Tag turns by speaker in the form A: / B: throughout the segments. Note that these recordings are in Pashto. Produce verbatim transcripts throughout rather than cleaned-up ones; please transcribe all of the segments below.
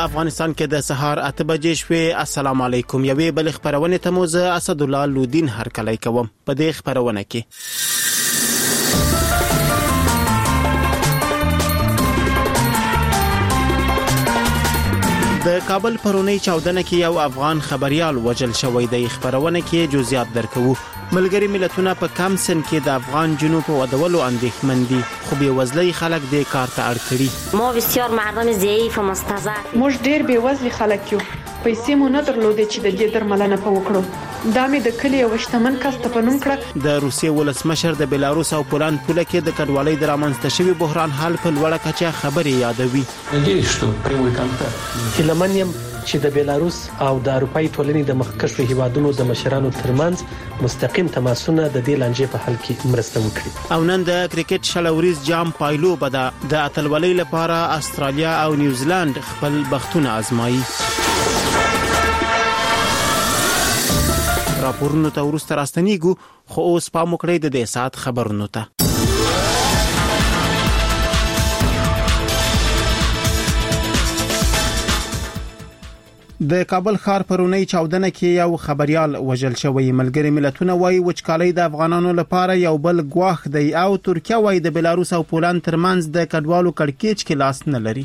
A: افغانستان کې د سهار اته بجې شوې. السلام علیکم. یوې بل خبرونه ته موزه اسد الله لودین هرکلی کوم. په دې خبرونه کې د کابل پرونی چاودنه کې یو افغان خبريال وژل شوی دی. خبرونه کې جزئیات درکو. ملګری ملتونه په کم سن کې د افغان جنوب په ودولو اندېښمن دي، خو به وزلي خلک د کار ته اړ کړي.
B: ما بسیار مردم ضعیف و مستضعف،
C: موږ ډېر بې وزلي خلک یو، پیسې مو نه درلودې چې د دې درملنه په وکړو. دا مې د کلی یو شتمن کس ته په نوم کړه.
A: د روسیې ولسمشر د بلاروس او پولند پوله کې د کډوالۍ د رامنځته شوي بحران حل په لوړه کچه خبرې یادوي.
D: هیلمن یم چې د بلاروس او د اروپאי ټولنې د مخکښو هیوادونو د مشرانو ترمنځ مستقیم تماسونه د دې لانجې په حل کې مرسته وکړي.
A: او نن د کرکټ شلوريز جام پایلو بده د اتلولۍ لپاره استرالیا او نیوزیلند خپل بختونه آزمایي. راپورونو ته ورسته راستنیږو، خو اوس پام وکړئ د دې سات خبرونو ته. د کابل ښار پرونی چاودنه کې یو خبريال وژل شوی. ملګری ملتونه وايي وچکالۍ د افغانانو لپاره یو بل ګواښ دی، او ترکیه وايي د بلاروس او پولند ترمنځ د کډوالو کړکېچ کې لاس نه لري.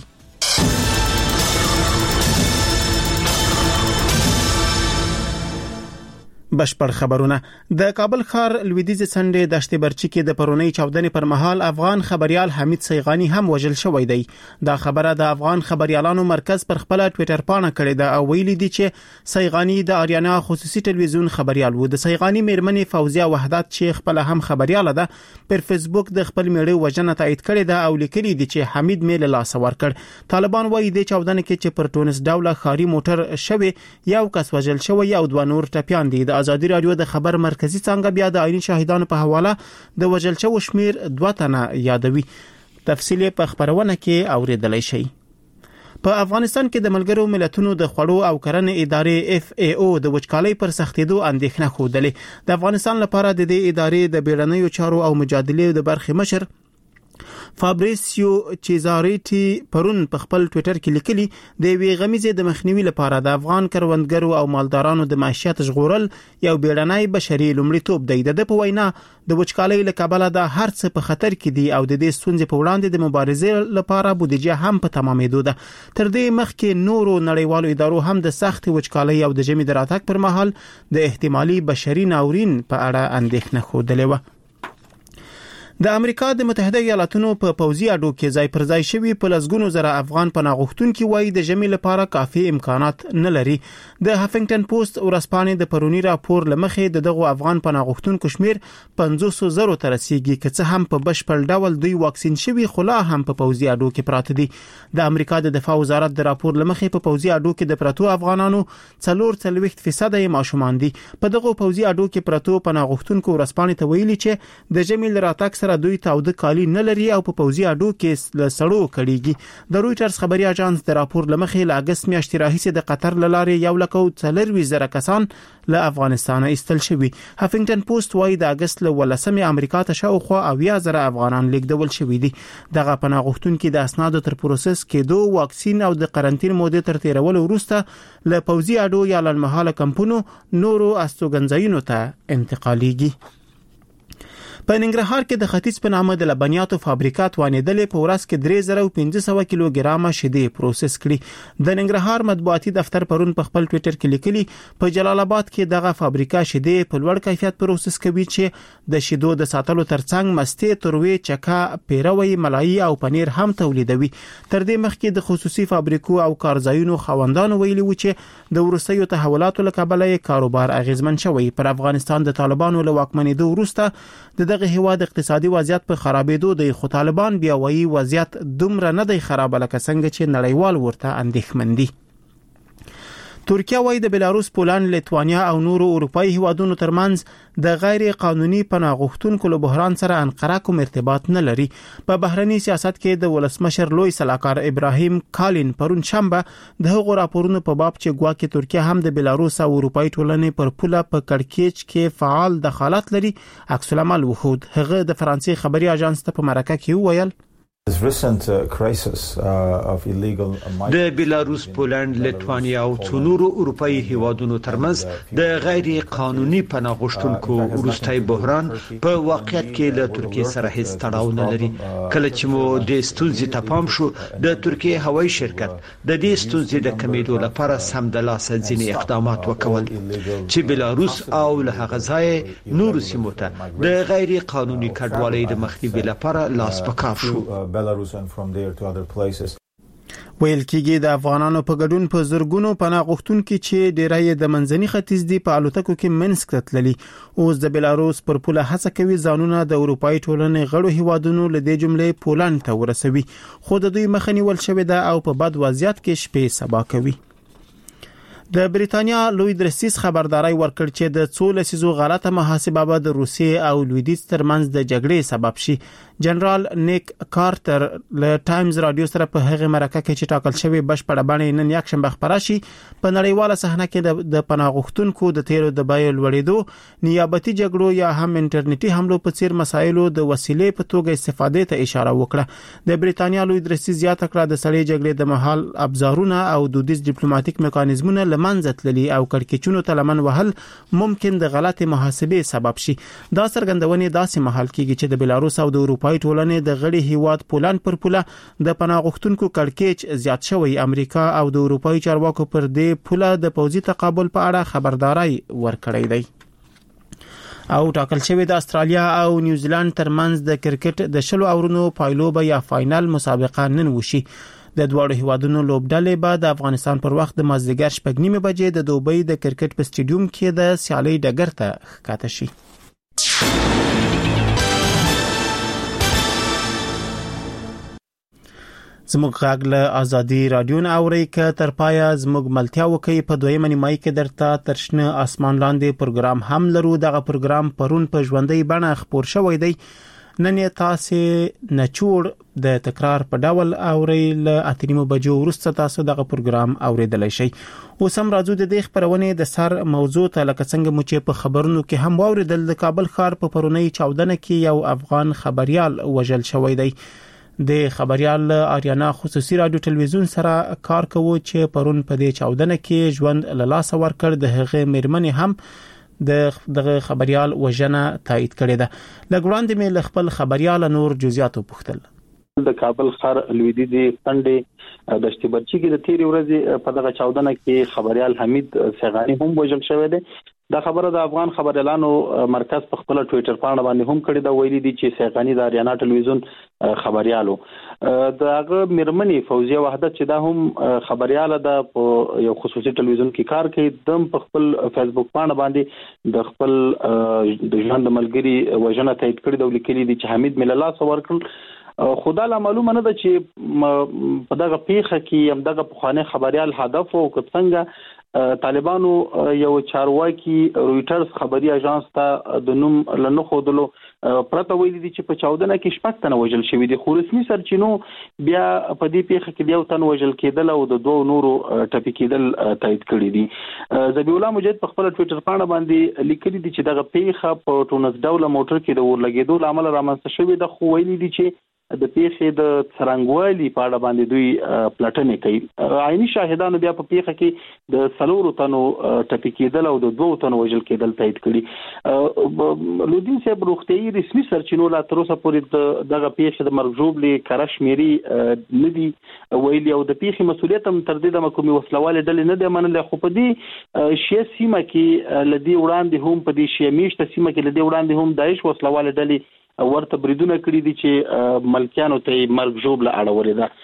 A: بشپړ خبرونه. د کابل ښار لویدیځ سنډې دشت برچی کې د پرونی چاودنې پر مهال افغان خبريال حمید سیغانی هم وژل شوی دی. دا خبره د افغان خبريالانو مرکز پر خپل ټوئیټر پاڼه کړې ده او ویلي دي چې سیغانی د آریانا خصوصي ټلویزیون خبريال و. د سیغانی میرمنې فوزیه وحدت چې خپل هم خبريال ده پر فیسبوک د خپل میړه وژنه تایید کړې ده او لیکلي دي چې حمید میل لاس ور کړ. طالبان وايي د چاودنې کې چې پر ټونس ډوله خاري موټر شوی یو کس وژل شوی او دوه نور ټپيان دي. د ازادي رادیو د خبر مرکزی څنګه بیا د عیني شاهدانو په حواله د وژل شوو شمیر دوه تنه یادوي. تفصیل په خبرونه کې اوریدلای شئ. په افغانستان کې د ملګرو ملتونو د خوړو او کرنې ادارې اف ای او د وچکالۍ پر سختېدو اندېښنه خوده. د افغانستان لپاره د دې ادارې د بیړنیو چارو او مجادلې د برخې مشر فابریسیو چیزاریټي پرون په خپل ټوئیټر کې لیکلي د وی غمیزه د مخنیوي لپاره د افغان کروندګرو او مالدارانو د معیشت ژغورل یو بیړنی بشري لومړیتوب دی. د په وینا د وچکالۍ له کبله د هر څه په خطر کې دي او د دې ستونزې په وړاندې د مبارزې لپاره بودیجه هم په تمامېدو ده. تر دې مخکې نورو نړیوالو ادارو هم د سخت وچکالۍ او د ژمي د راتګ پر مهال د احتمالي بشري ناورین په اړه اندېښنه خوده و. د امریکا د متحده ایالاتونو په پوځي اډو کې ځای پر ځای شوی په لسګونو زره افغان پناهغښتونکو وایي د ژمي لپاره کافي امکانات نه لري. د هافنګټن پوسټ ورځپاڼې د پرونی راپور لمخې د دغه افغان پناهغښتونکو شمیر پنځوس زره تر رسیدي، که څه هم په بشپړ ډول دوی واکسین شوي خلا هم په پوځي اډو کې پراته دي. د امریکا د دفاع وزارت د راپور لمخې په پوځي اډو کې د پراتو افغانانو څلور څلويخت فیصد یې ماشومان دي. په دغه پوځي اډو کې پراتو پناهغښتونکو ورځپاڼې ته ویلي چې د ژمي لراتک سره دوی تاوده کالی نه لري او په پوځي اډو کې له سړو کړيږي. د رويټرز خبري اژانس د راپور لمخې له اگست میاشتې راهیسې د قطر لارې یو لک او څلوروي زره کسان له افغانستان ایستل شوي. هافنګټن پوسټ وايي د اگست له ولسمې امریکا ته شاوخوا اویا زره افغانان لیږدول شوي دي. دغه پناهغښتونکو د اسنادو تر پروسس کېدو، واکسین او د قرنټین مودې تر تیرولو وروسته له پوځي اډو یا لنمحاله کمپونو نورو استوګنځایونو ته انتقالیږي. په ننګرهار کې د ختیځ په نامه د لبنیاتو فابریکه توانېدلې په ورځ کې درې زره او پنځه سوه کیلوګرامه شیدې پروسس کړي. د ننګرهار مطبوعاتي دفتر پرون په خپل ټوئیټر کې لیکلي په جلال آباد کې دغه فابریکه شیدې په لوړ کیفیت پروسس کوي چې د شیدو د ساتلو ترڅنګ مستې، تروي، چکه، پیروي، ملایي او پنیر هم تولیدوي. تر دې مخکې د خصوصي فابریکو او کارځایونو خوندانو ویلي و چې د ورستیو تحولاتو له کبله کاروبار اغیزمن شوی. پر افغانستان د طالبانو له واکمنېدو وروسته د دغه هیواد اقتصادي وضعیت په خرابېدو دی، خو طالبان بیا وایي وضعیت دومره نه دی خراب لکه څنګه چې نړیوال ورته اندېښمن دي. ترکیه وايي د بلاروس، پولند، لیتوانیا او نورو اروپאי هیوادونو ترمنځ د غیر قانوني پناهغښتونکو له بحران سره انقره کوم ارتباط نه لري. په بهرني سیاست کې د ولسمشر لوی سلاکار ابراهیم کالین پرون شنبه د هغو راپورونو په باب چې ګواکې ترکیه هم د بلاروس او اروپאי ټولنې پر پوله په کړکېچ کې فعال دخالت لري عکس العمل وښود. هغه د فرانسې خبري اژانس ته په مرکه کې وویل
E: د بیلاروس، پولند، لیتوانیا او څو نورو اروپאי هیوادونو ترمنځ د غیر قانوني پناه غوښتونکو وروستي بحران په واقعیت کې له ترکیه سره هیڅ تړاو نه لري. کله چې مو د ستونزې ته پام شو، د ترکیه هوایي شرکت د دې ستونزې د کمیدو لپاره سمدلاسه ځینې اقدامات وکول چې بیلاروس او له هغه ځای نورو سیمو ته د غیر قانوني کډوالۍ د مخنیوي لپاره لاس په کار شو.
A: ویل کېږي د افغانانو په ګډون په زرګونو پناه غوښتونکو چې ډیری د منځني ختیځ دی په الوتکو کې منسک ته تللي، اوس د بیلاروس پر پوله هڅه کوي ځانونه د اروپאי ټولنې غړو هیوادونو له دې جملې پولند ته ورسوي، خو د دوی مخه نیول شوې ده او په بد وضعیت کې شپې سبا کوي. د بریتانیا لوی درسیس خبرداري ورکړ چې د څو لسیزو غلطه محاسبه به د روسیې او لویدیځ ترمنځ د جګړې سبب شي. جنرال نیک کارټر له ټایمز رادیو سره په هغه مرکه کې چې ټاکل شوی بشپړه باندې نن یک شنبه خبره شي په نړیواله صحنه کې د پناه غوښتونکو د تیرو د بیو لوړېدو، نیابتي جګړو یا هم انټرنیټي حملو په څیر مسایلو د وسیلې په توګه استفادې ته اشاره وکړه. د بریتانیا لوی درسیس زیاته کړه د سړې جګړې د مهال ابزارونه او دودیز ډیپلوماټیک میکانیزمونه لمنځه تللي او کړکېچونو ته لمن وهل ممکن د غلطه محاسبې سبب شي. دا څرګندونه داسې محل کېږي چې د بیلاروس او د اروپאי ټولنې د غړي هیواد پولند پر پوله د پناه غوښتونکو کړکېچ زیات شوی. امریکا او د اروپאי چارواکو پر دې پوله د پوځي تقابل په اړه خبرداري ورکړې ده. او ټاکل شوی د استرالیا او نیوزیلند ترمنځ د کرکټ د شلو اورونو پایلوبه یا فائنل مسابقه نن وشي. د دواړو هیوادونو لوبډلې به د افغانستان پر وخت د مازدیګر شپږ نیمه بجې د دوبۍ د کرکټ په سټیډیوم کې د سیالۍ ډګر ته ښکته شي. زموږ غږ له ازادي رادیو نه اوري ک تر پایا زموږ ملتیا وکي په دویمه نیمای کې درته ترشنه اسمان لاندې پروګرام هم لرو. دغه پروګرام پرون په ژوندۍ بڼه خبر شوی دی. نن تاسو نچوړ د تکرار په ډول اوري له اتریمو بجو ورسته تاسو دغه پروګرام اوریدلای شئ. اوس هم راځو د دې خبرونه د سر موضوع ته لکه څنګه مو چې په خبرونو کې هم اوریدل د کابل ښار په پرونی چاودنه کې یو افغان خبريال وژل شوی دی. د خبريال آریانا خصوصي رادیو ټلویزیون سره کار کوي چې پرون په دې چاودنه کې ژوند له لاس ورکړ. د هغه میرمنې هم د دغه خبريال وژنه تایید کړې ده. لګوړاندې مې خپل خبريال نور جزئیات وپوښتل.
F: د کابل ښار لویدیځي څنډې د شتبرچی کې د تیرې ورځې په دغه چاودنه کې خبريال حمید سیغانی هم وژل شوی دی. دا خبره د افغان خبريالانو مرکز په خپل ټوئیټر باندې باندې هم کړی دا ویلي دي چې سیغانی د آریانا ټلویزیون خبريالو دغه مرمنې فوزیه وحدت چې دا هم خبرياله د یو خصوصي ټلویزیون کې کار کوي، دم په خپل فیسبوک باندې باندې د خپل د ژوند ملګری وژنه تایید کړی دا لیکلي دي چې حمید مللا ورکړ. خدا لا معلومه نه ده چې په دغه پیښه کې هم دغه پخوانی خبريال هدف او څنګه طالبانو یو چارواکي رويټرز خبري اژانس ته د نوم لنو خودلو پرته ویلي دي چې په چاودنه کې شپږ تنه وژل شوی دي، خو رسمي سرچینو بیا په دې پیښه کې یو تن وژل کېدل او د دوه نورو ټپي کېدل تایید کړی دي. ذبیح الله مجید په خپل ټوئیټر باندې باندې لیکلي دي چې دغه پیښه په ټونس ډوله موټر کې د ورلګېدو لامل رامنځته شوې ده، خو ویلي دي چې د پیښې د څرنګوالي په اړه باندې دوی پلټنې کوي. عیني شاهدانو بیا په پیښه کې د څلورو تنو ټپي کېدل او د دوه تنو وژل کېدل تایید کړي. لودین صاحب روغتيایي رسمي سرچینو لا تر اوسه پورې دغه پیښې د مرګ ژوبلې کرشمیري ندي ویلي او د پیښې مسولیت هم تر دې د کومې وسلواله ډلې نه دی منلې، خو په دې شیعه سیمه کې لدی وړاندې هم په دې شیعه میشته سیمه کې لدی وړاندې هم داعش وسلواله ډلې ورته بریدونه کړی دي چې ملکیانو ته مرګ ژوبله اړولې ده.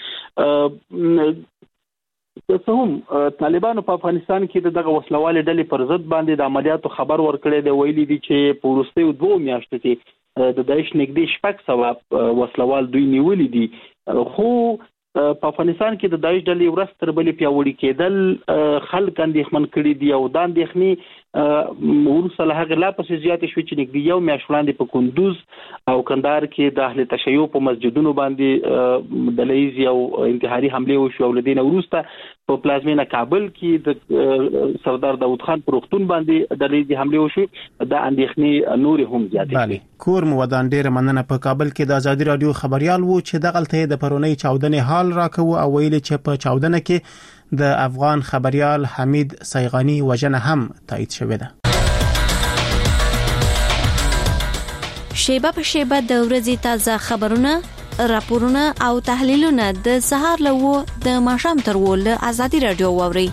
F: څه هم طالبانو په افغانستان کې دغه وسلواله ډلې پر ضد باندې د عملیاتو خبر ورکړی دی، ویلي دي چې په وروستیو دوه میاشتو کې د داعش نږدې شپږ سوه وسلوال دوی نیولي دي، خو په افغانستان کې د داعش ډلې ورځ تر بلې پیاوړي کېدل خلک اندېښمن کړي دي او دا اندېښنې ورسره هغه لا پسې زیاتې شو چې نږدې یو میاشت وړاندې په کندوز او کندهار کې د اهل تشیع په مسجدونو باندې د لیز یو انتحاري حمله وشو او لدین وروسته په پلازمینه کابل کې د سردار داوود خان پر وختون باندې د لیز حمله وشو د اندېښنې نور هم زیاتې
A: بله کور مو ودان ډیر مننه. په کابل کې د ازادي رادیو خبريال وو چې دغلته د پرونی چاودنې حال راکوه او ویل چې په چاودنه کې د افغان خبريال حمید صیغانی وجنه هم تایید شوې ده.
G: شیبه په شیبه د ورځې تازه خبرونه، راپورونه او تحلیلونه د سهار لوو د ماښام تر ول ازادي رادیو ووري.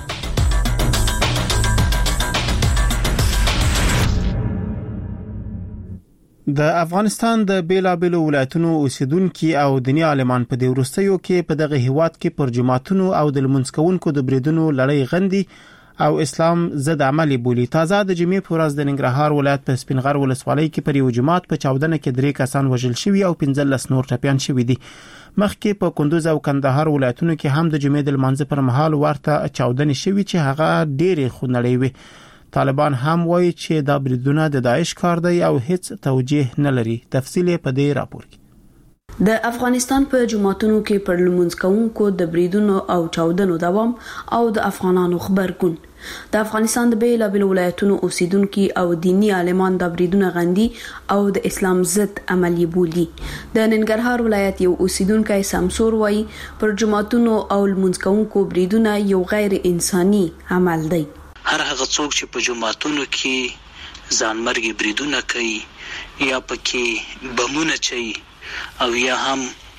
G: د افغانستان د بیلابېلو ولایتونو اوسیدونکو او دیني عالمان په دې ورستیو کې په دغه هیواد کې پر جماعتونو او د لمونځکونکو د بریدونو لړۍ غندي او اسلام ضد عملی بولی. تازه د جمعې په ورځ د ننګرهار ولایت په سپینغر ولسوالۍ کې پر یو جماعت په چاودنه کې درې کسان وژل شوي او پنځلس نور ټپيان شوي دي. مخکې په کندوز او کندهار ولایتونو کې هم د جمعې د لمانځه پر مهال ورته چاودنې شوي چې هغه ډېرې خونړۍ وي. طالبان هم وایي چې دا بریدونه د داعش کار دی او هیڅ توجیه نه لري. تفصیل په دې راپور کې.
H: د افغانستان په جماعتونو کې پر لمونځ کوونکو د بریدونو او چاودنو دوام او د افغانانو خبرګون. د افغانستان د بیلابېلو ولایتونو اوسیدونکو او دینی عالمان د بریدونو غندي او د اسلام ضد عملی بولي. د ننګرهار ولایت یو اوسیدونکو سمسور وایي پر جماعتونو او لمونځ کوونکو بریدونه یو غیر انساني عمل دی.
I: هر هغه څوک چې په جماعتونو کې ځانمرګي بریدونه کوي یا پکې بمونه چي او یا هم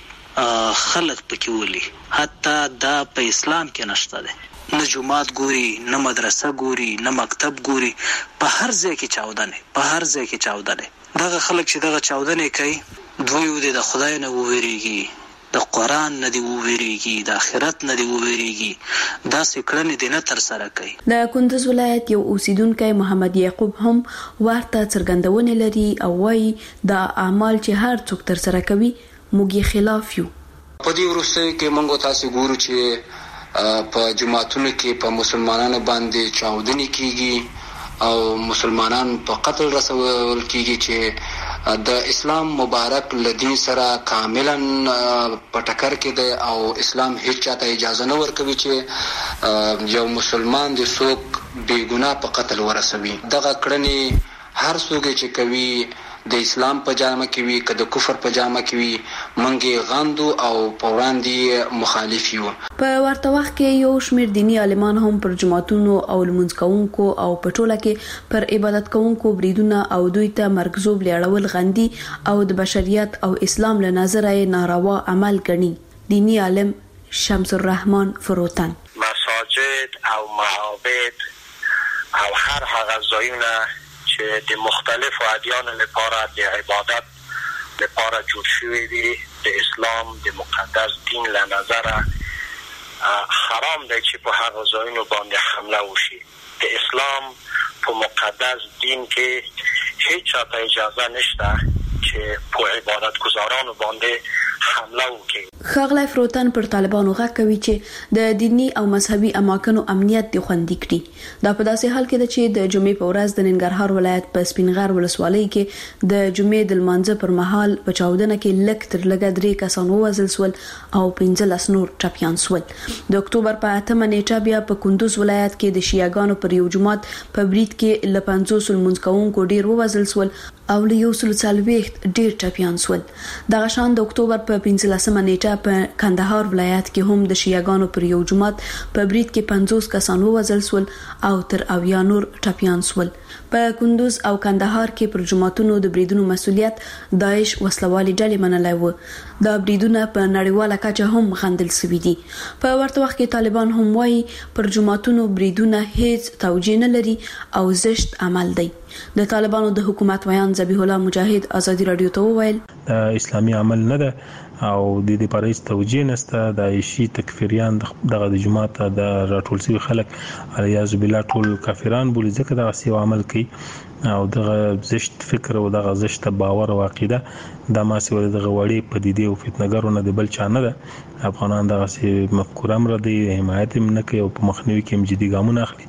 I: خلق پکې ولي، حتی دا په اسلام کې نشته ده. نه جماعت ګوري، نه مدرسه ګوري، نه مکتب ګوري، په هر ځای کې چاودنه په هر ځای کې چاودنه. دغه خلک چې دغه چاودنه کوي دوی د خدای نه وویریږي، د قرآن نه دی وویریږي، د آخرت نه دی وویریږي، دا سکړنې دی نه تر سره کوي.
H: د کندوز ولایت یو اوسیدونکی محمد یعقوب هم ورته څرګندونه لري او وايي دا اعمال چې هر څوک تر سره کوي موږ یې خلاف یو.
J: په دې ورسته کې موږ تاسو ګورو چې په جماعتونو کې په مسلمانانو باندې چاودنې کیږي او مسلمانان په قتل رسول کیږي چې د اسلام مبارک لدین سره کاملا په ټکر کې دی او اسلام هیڅ چاته اجازه نه ورکوي چې یو مسلمان د څوک بے ګناه په قتل ورسوي. دغه کړنې هر څوک چې کوي د اسلام په جامه کې وي که د کفر په جامه کې وي منګي غاندو او په وړاندې مخالف یو.
H: په ورته وخت کې یو شمېر دینی عالمان هم پر جماعتونو او لمونځ کوونکو او په ټوله کې پر عبادت کوونکو بریدونه او دوی ته مرګزوب لیاړول غندي او د بشریت او اسلام له نظره ناروا عمل ګڼي. دینی عالم شمس الرحمن فروتن
K: مساجد او معابد او هر هغه ځایونه چې د مختلف ادیان لپاره د عبادت لپاره جوړ شوی دي د اسلام د مقدس دین له نظره حرام دی چې په هغه ځایونو باندې حمله وشي. د اسلام په مقدس دین کې هیڅ چاته اجازه نشته چې په عبادت گزارانو باندې حمله وکړي.
H: ښاغلی فروتن پر طالبانو غږ کوي چې د دینی او مذهبي اماکنو امنیت دي خوندي کړي. دا په داسې حال کې ده چې د جمعې په ورځ د ننګرهار ولایت په سپینغر ولسوالۍ کې د جمعې د لمانځه پر مهال په چاودنه کې لږ تر لږه درې کسان ووژل شول او پنځلس نور ټپیان شول. د اکتوبر په اتمه نیټه بیا په کندوز ولایت کې د شیعاګانو پر یو جماعت په برید کې له پنځوس لمونځ کوونکو ډیر ووژل شول او له یو سل څلوېښت ډیر ټپیان شول. دغه شان د اکتوبر په پنځلسمه نیټه په کندهار ولایت کې هم د شیعاګانو پر یو جماعت په برید کې پنځوس کسان ووژل شول او تر اویا نور ټپیان شول. په کندوز او کندهار کې پر جماعتونو د بریدونو مسؤلیت داعش وسلوالي ډلې منلای و. دا بریدونه په نړیواله کچه هم غندل شوي دي. په ورته وخت کې طالبان هم وایي پر جماعتونو بریدونه هیڅ توجیه نه لري او زشت عمل دی. د طالبانو د حکومت ویان ذبیح الله مجاهد ازادي رادیو ته وویل
L: اسلامي عمل نه ده او د دې لپاره هیڅ توجیه نشته. د عیشي تکفیریان دغه د جماعت د راټول شوي خلک الیاذ بالله ټول کافران بولي ځکه دغه سی عمل کوي او دغه زشت فکر او دغه زشت باور او عقیده د ماسي ور دغه وړي پدیدې او فتنګرونه د بل چا نه ده. افغانان دغه سی مفکوره مر دي حمایت هم نه کوي او په مخنیوي کې هم جدي ګامونه اخلي.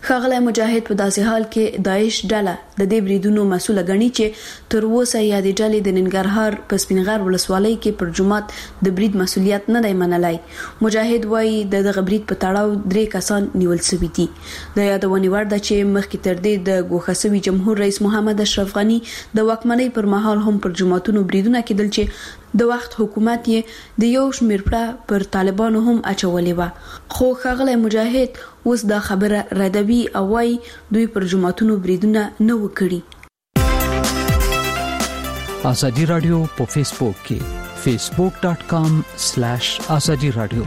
H: ښاغلی مجاهد په داسې حال کې داعش ډله د دې بریدونو مسوله ګڼي چې تر اوسه یې د ډلې د ننګرهار په سپینغر ولسوالۍ کې پر جماعت د برید مسولیت نه دی منلای. مجاهد وایي د دغه برید په تړاو درې کسان نیول شوي دي. د یادونې وړ ده چې مخکې تر دې د ګوښه شوي جمهور رئیس محمد اشرف غني د واکمنۍ پر مهال هم پر جماعتونو بریدونه کېدل چې د وخت حکومت یې د یو شمېر پړه پر طالبانو هم اچولې وه. خو ښاغلی مجاهد اوس دا خبره ردوي او وايي دوی پر جماعتونو بریدونه نه وکړي.
M: ازادي رادیو په فیسبوک کې فیسبوک ډاٹ کام سلیش ازادي رادیو.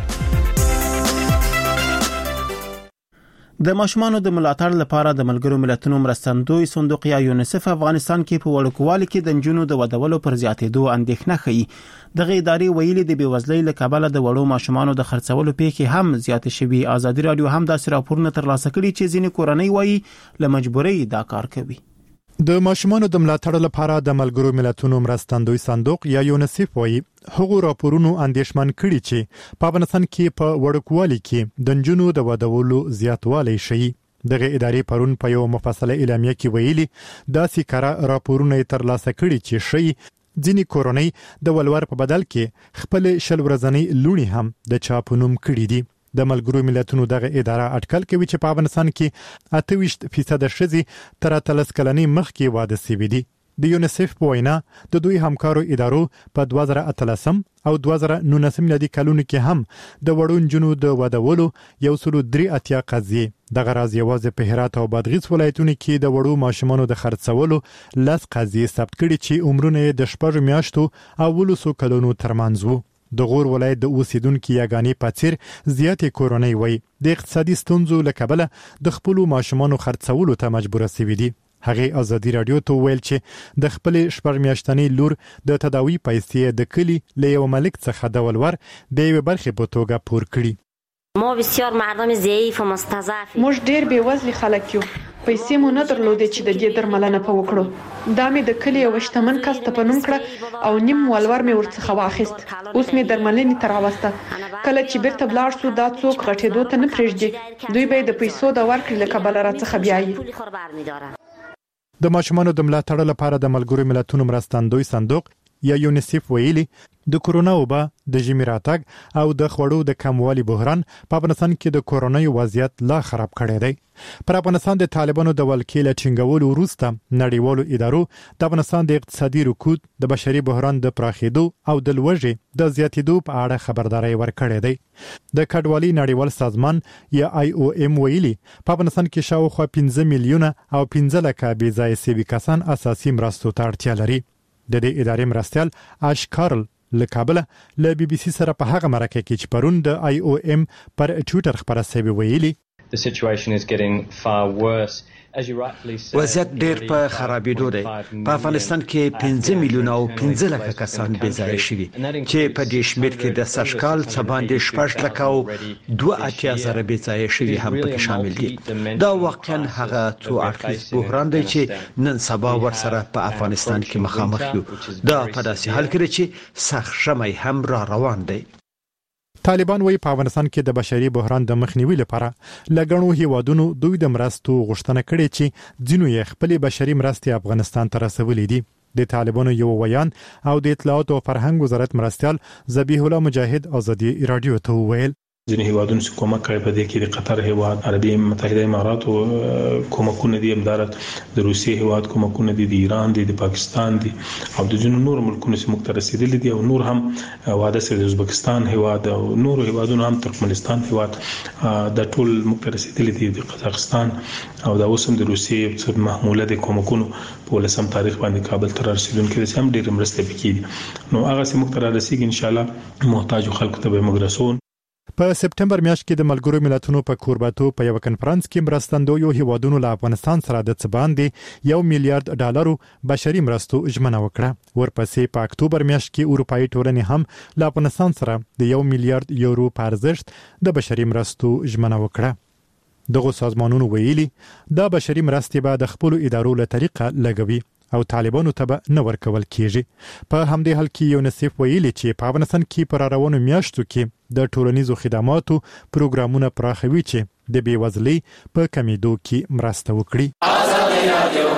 A: د ماشومانو د ملاتړ لپاره د ملګرو ملتونو مرستندوی صندوق یا یونیسف افغانستان کې په وړوکوالي کې د نجونو د ودولو پر زیاتېدو اندېښنه ښيي. دغه ادارې ویلي د بېوزلۍ له کبله د وړو ماشومانو د خرڅولو پیښې هم زیاتې شوي. ازادي رادیو هم داسې راپورونه ترلاسه کړي چې ځینې کورنۍ وایي له مجبورۍ دا کار کوي.
N: د ماشومانو د ملاتړ لپاره د ملګرو ملتونو مرستندوی صندوق یا یونیسف وایي هغو راپورونو اندېښمن کړي چې په افغانستان کې په وړوکوالي کې د نجونو د ودولو زیاتوالی شي. دغه ادارې پرون په یو مفصله اعلامیه کې ویلي داسې کار راپورونه ترلاسه کړي چې شي ځینې کورنۍ د ولور په بدل کې خپل شل ورځنی لونی هم د چاپونوم کړي دي. د ملګرو ملتونو دغه اداره اټکل کوي چې په افغانستان کې اته ویشت فیصد ښځې تر اتلس کلنۍ مخکې واده شوي دي. د یونیسف په وینا د دوی همکارو ادارو په دوه زره اتلسم او دوه زره نولسم میلادي کلونو کې هم د وړو نجونو د ودولو یو سل درې اتیا قضیې دغه راز یوازې په هرات او بادغیس ولایتونو کې د وړو ماشومانو د خرڅولو لس قضیې ثبت کړي چې عمرونه د شپږ میاشتو او ولسو کلونو ترمنځ وو. د غور ولایت د اوسیدونکو یاګانې په څیر زیاتې کورنۍ وای د اقتصادي ستونزو له کبله د خپل ماشومانو خرڅولو ته مجبور شوي دي. هغه ازادي رادیو ته ویل چې د خپل شپږ میاشتنې لور د تداوی پیسې د کلی له یو ملک څخه د ولور د یو برخې په توګه پور کړي.
B: ما بسیار مردم ضعیف و مستضعف
C: موږ ډیر بیوزلي خلک یو. پیسې مو نه درلودې چې د دې درملنه په وکړو. دا مې د کلی یو شتمن کس ته پنوم کړه او نیم ولور مې ورڅخه واخیست. اوس مې درملنې تر راوسته. کله چې بیرته بلاړ شو دا څوک غټېدو ته نه پرېږدي. دوی به د پیسو د ورکړې له کبله راڅخه بیایي.
N: د ماشومانو د ملاتړ لپاره د ملګرو ملتونو مرستندوی صندوق یا یونیسف ویلي د کورونا وبا د ژمي راتګ او د خوړو د کموالي بحران په افغانستان کې د کورونای وضعیت لا خراب کړی دی. پر افغانستان د طالبانو د ولکې له ټینګولو وروسته نړیوالو ادارو د افغانستان د اقتصادي رکود د بشري بحران د پراخېدو او د لوږې د زیاتېدو په اړه خبرداري ورکړې ده. د کډوالي نړیوال سازمان یا آی او ام ویلي په افغانستان کې شاوخوا پنځه میلیونه او پنځه لکه بې ځایه شوي کسان اساسي مرستو ته اړتیا لري. د دې ادارې مرستیال آش کارل له کابل له بي بي سي سره په هغه مرکه کې چې پرون د آی او ام پر ټوئیټر خبره شوی ویلي
O: The situation is getting far worse.
E: وضعیت ډیر په خرابېدو دی. په افغانستان کې پنځه میلیونه او پنځه لکه کسان بې ځایه شوي چې په دې شمېر کې د سږکال څه باندې شپږ لکه او دوه اتیا زره بې ځایه شوي هم پکې شامل دي. دا واقعا هغه څو اړخیز بحران دی چې نن سبا ورسره په افغانستان کې مخامخ یو. دا په داسې حال کې چې سخت ژمی هم را روان دی.
N: طالبان وایي په افغانستان کې د بشري بحران د مخنیوي لپاره لګڼو هیوادونو دوی د مرستو غوښتنه کړې چې ځینو یې خپل بشري مرستې افغانستان ته رسولې دي. د طالبانو یو ویان او د اطلاعات او فرهنګ وزارت مرستيال ذبیح الله مجاهد ازادي رادیو ته ویل
L: ځینې هیوادونو چې کومک کوي په دې کې د قطر هیواد، عربي متحده امارات او کومکونه دي، امدارت د روسیې هیواد کومکونه دي، د ایران دي، د پاکستان دي او د ځینو نور ملکونو چې موږ ته رسیدلي دي او نور هم واده سره د ازبکستان هیواد او نور هیوادونو هم ترکمنستان هیواد د ټول موږ ته رسیدلي دي، د قزاقستان او د اوسم د روسیې څخه محموله د کومکونو په لسم تاریخ باندې کابل ته رسیدونکو د سم ډیر مرسته وکړي. نو هغه چې موږ ته رسیدي ان شاء الله محتاج خلکو ته به موږ رسون.
N: په سپټمبر میاشت کې د ملګرو ملتونو په کورباتو په یو کنفرانس کې مرستندویو هیوادونو له افغانستان سره د څه باندې یو میلیارډ ډالرو بشري مرستو ژمنه وکړه. ورپسې په اکتوبر میاشت کې اروپאי ټولنې هم له افغانستان سره د یو میلیارډ یورو په ارزښت د بشري مرستو ژمنه وکړه. دغه سازمانونو ویلي دا بشري مرستې به د خپل ادارو له طریقه لګوي او طالبانو ته نه ورکول کیږي. په همدې حال کې یونیسف ویلي چې په افغانستان کې پر روانو میاشتو کې د ټولنیزو خدماتو پروګرامونه پراخوي چې د بیوزلۍ په کمیدو کې مرسته وکړي. آزادي رادیو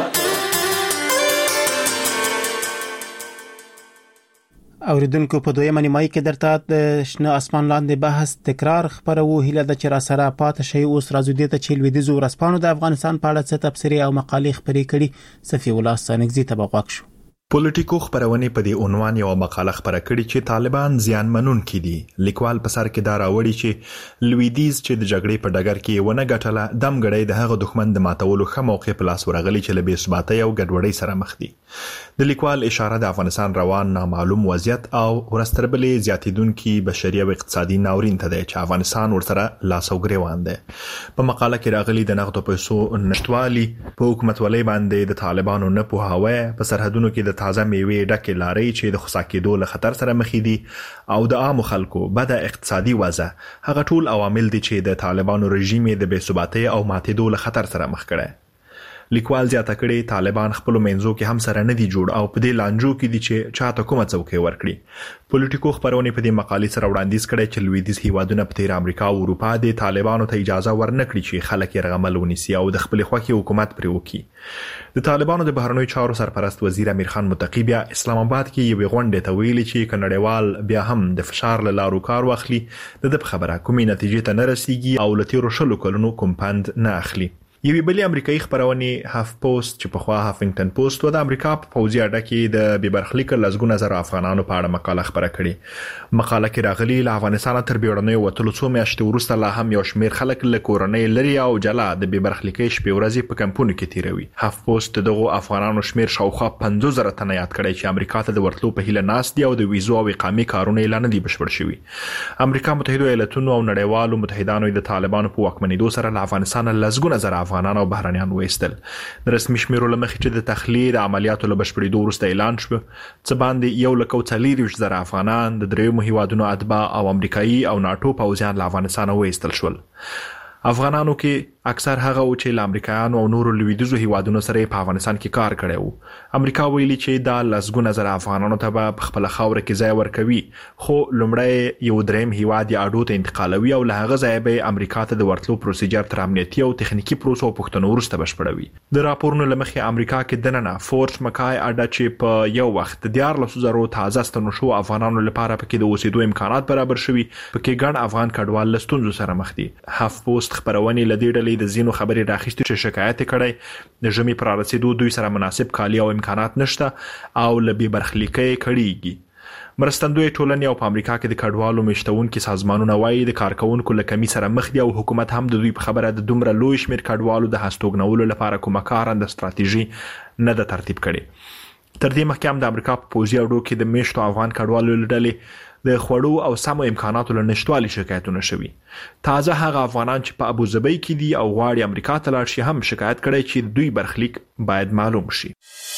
A: اوریدونکو په دویمه نیمایي کې درته د شنه اسمان لاندې بحث تکرار خبرو هیله د چر سره پات شي اوس راځو دي ته چې لویدیز ورسپانو د افغانستان په اړه څه تبصرې او مقالې خبرې کړي. صفی الله سانګزي ته بغوښ شو.
P: پولیټیکو خبرونه په دې عنوان یو مقاله خبره کړې چې طالبان زیان منون کې دي. لیکوال په سر کې دا راوړي چې لویدیز چې د جګړې په ډګر کې ونه ګټله دم غړې د هغه دښمن د ماتولو ښه موقع په لاس ورغلي چې له بې ثباتۍ او ګډوډۍ سره مخ دي. د لیکوال اشاره د افغانستان روان نامعلوم وضعیت او ورستربلې زیاتیدونکو بشري او اقتصادي ناورین ته دی چې افغانستان ورسره لاس او ګریوان دی. په مقاله کې راغلي د نقد پیسو نشټوالي په حکومت ولې باندې د طالبانو نه په هوا په سرحدونو کې د تازه میوې ډکه لاري چې د خصا کېدو له خطر سره مخ دي او د عام خلکو بد اقتصادي وضع هغه ټول عوامل دي چې د طالبانو رژیم د بې ثباتۍ او ماتېدو له خطر سره مخ کړي. لیکوال زیاته کړي طالبان خپل منځو کې هم سره نه دي جوړ او په دې لانجو کې دي چې چاته کومه څوکۍ ورکړي. پولیټیکو خبرونه په دې مقالې سره وړاندیز کړي چې لویدیز هیوادونه په تیر امریکا او اروپا د طالبانو ته اجازه ورنکړي چې خلک یې رغمل ونیسي او د خپل خوخي حکومت پرې وکړي. د طالبانو د بهرنیو چارو سرپرست وزیر امیر خان متقی بیا اسلام آباد کې یو غونډه ته ویلي چې کډړیوال بیا هم د فشار له لارو کار واخلي د خبره کومې نتیجې ته نه رسیږي او لته روشلو کلونو کوم پند نه اخلي. یوې بلې امریکایي خبرونه هاف پوسټ چې په خوا هافنګټن پوسټ و د امریکا په پوځي اډه کې د بیبرخلیک لزګونه زر افغانانو په اړه مقاله خبره کړې. مقاله کې راغلي له افغانستان تر بیړنیو وټلو څو میاشتې وروسته لا هم یو شمیر خلک له کورنۍ لري او جلا د بیبرخلیکي شپې ورځې په کمپونو کې تیروي. هاف پوسټ دغه افغانانو شمیر شاوخوا پنځوس زره تنه یاد کړی چې امریکا ته د ورتلو په هیله ناس دي او د ویزو او اقامې کارونه اعلان دي بشپړ شوی. امریکا متحده ایالاتونو او نړیوالو متحدانو د طالبانو په واکمنېدو سره له افغانستان لزګونه زر افغانان او بهرنیان وېستل. د رسمي شمیرو لمخې چې د تخلیه د عملیاتو له بشپړېدو وروسته اعلان شو چې باندې یو لکه څلور زره افغانان د دریو هیوادونو اتباع او امریکایي او ناتو پوځیان له افغانستان وېستل شول. افغانانو کې اکثر هغه و چې له امریکایانو او نورو لویدیزو هیوادونو سره په افغانستان کې کار کړی وو. امریکا ویلي چې دا لسګونه زره افغانانو ته په خپل خاور کې ځای ورکوي خو لومړی یو دریم هیواد یې اډو ته انتقالوي او له هغه ځای به امریکا ته د ورتلو پروسیجر تر امنیتي او تخنیکی پروسو پښتنو وروسته بشپړوي. د راپورونو لمخې امریکا کې دننه فورټ مکای اډه چې په یو وخت د دیار لسو زرو تازه ستنو شو افغانانو لپاره پکې د اوسېدو امکانات برابر شوي پکې ګڼ افغان کډوال لستونزو سره مخ دي. هاف پوسټ خبرونه لدې ډلې د زینو خبري راخیستو چې شکایت کړي د ژمي پر رسیدو دوی سره مناسب کالي او امکانات نشته او لبي برخلیکي کړيږي. مرستندوی ټولنې او په امریکا کې د کډوالو مشتونکو سازمانونو وايي د کارکونکو له کمی سره مخ دي او حکومت هم د دوی په خبره د دومره لوی شمیر کډوالو د هستوګنولو لپاره کومه کارنده ستراتیژي نه ده ترتیب کړي. تر دې مخکې هم د امریکا په پوځي اډو کې د میشتو افغان کډوالو لړلې د خوړو او سمو امکاناتو له نشټوالي شکایتونه شوي. تازه هغه افغانان چې په ابوظبي کې دي او غواړي امریکا ته لاړ شي هم شکایت کړي چې دوی برخلیک باید معلوم شي.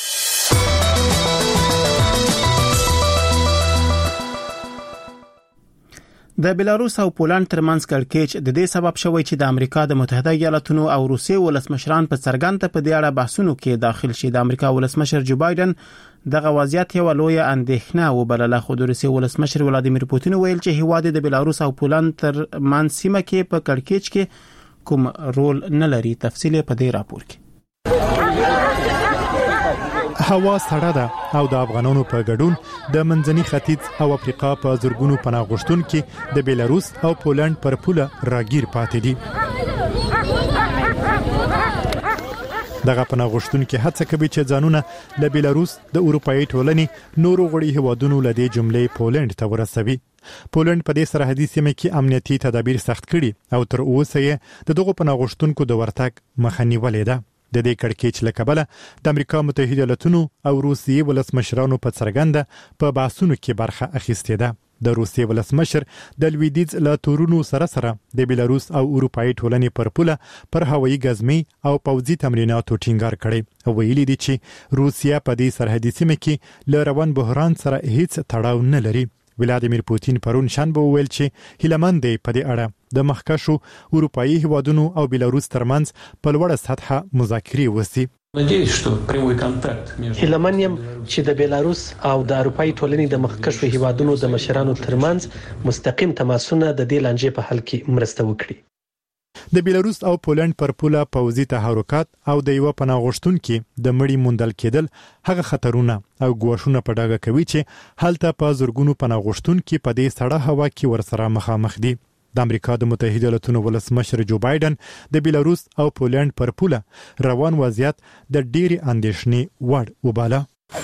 A: د بلاروس او پولند ترمنځ کړکېچ د دې سبب شوی چې د امریکا د متحده ایالاتونو او روسیې ولسمشران په څرګنده په دې اړه بحثونو کې داخل شي. د امریکا ولسمشر جو بایدن دغه وضعیت یو لوی اندېښنه وبلله خو د روسیې ولسمشر ولادیمیر پوتین ویل چې هیواد د بلاروس او پولند تر منځ سیمه کې په کړکېچ کې کوم رول نه لري. تفصیل په دې راپور کې.
N: هوا سړه ده او د افغانانو په ګډون د منځني ختیځ او افریقا په زرګونو پناه غوښتونکو د بیلاروس او پولند پر پوله راګیر پاتې دي. دغه پناه غوښتونکو هڅه کوي چې ځانونه د بیلاروس د اروپאי ټولنې نورو غړي هیوادونو له دې جملې پولند ته ورسوي. پولند په دې سرحدي سیمه کې امنیتي تدابیر سخت کړي او تر اوسه یې د دغه پناه غوښتونکو د ورتګ مخه نیولې ده. د دې کړکېچ له کبله د امریکا متحده ایالاتونو او روسیې ولسمشرانو په څرګنده په بحثونو کې برخه اخیستې ده. د روسیې ولسمشر د لویدیز له تورونو سره سره د بیلاروس او اروپאי ټولنې پر پوله پر هوایي ګزمي او پوځي تمریناتو ټینګار کړي او ویلي دي چې روسیا په دې سرحدي سیمه کې له روان بحران سره هیڅ تړاو نه لري. ولادیمیر پوتین پرون شنبه ویل چې هیلمند دی په دې اړه د مخکښو اروپאי هیوادونو او بیلاروس ترمنځ په لوړه سطحه مذاکرې وسي.
D: هیلمن یم چې د بیلاروس او د اروپאי ټولنې د مخکښو هیوادونو د مشرانو ترمنځ مستقیم تماسونه د دې لانجې په حل کې مرسته وکړي.
N: د بیلاروس او پولند پر پوله پوځي تحرکات او د یو پناه غوښتونکو د مړی موندل کېدل هغه خطرونه او ګواښونه په ډاګه کوي چې هلته په زورګونو پناه غوښتونکو په دې سړه هوا کې ورسره مخامخ دي. د امریکا د متحده ایالاتونو ولسمشر جو بایدن د بیلاروس او پولند پر پوله روان وضعیت د ډېری اندېښنې وړ وباله.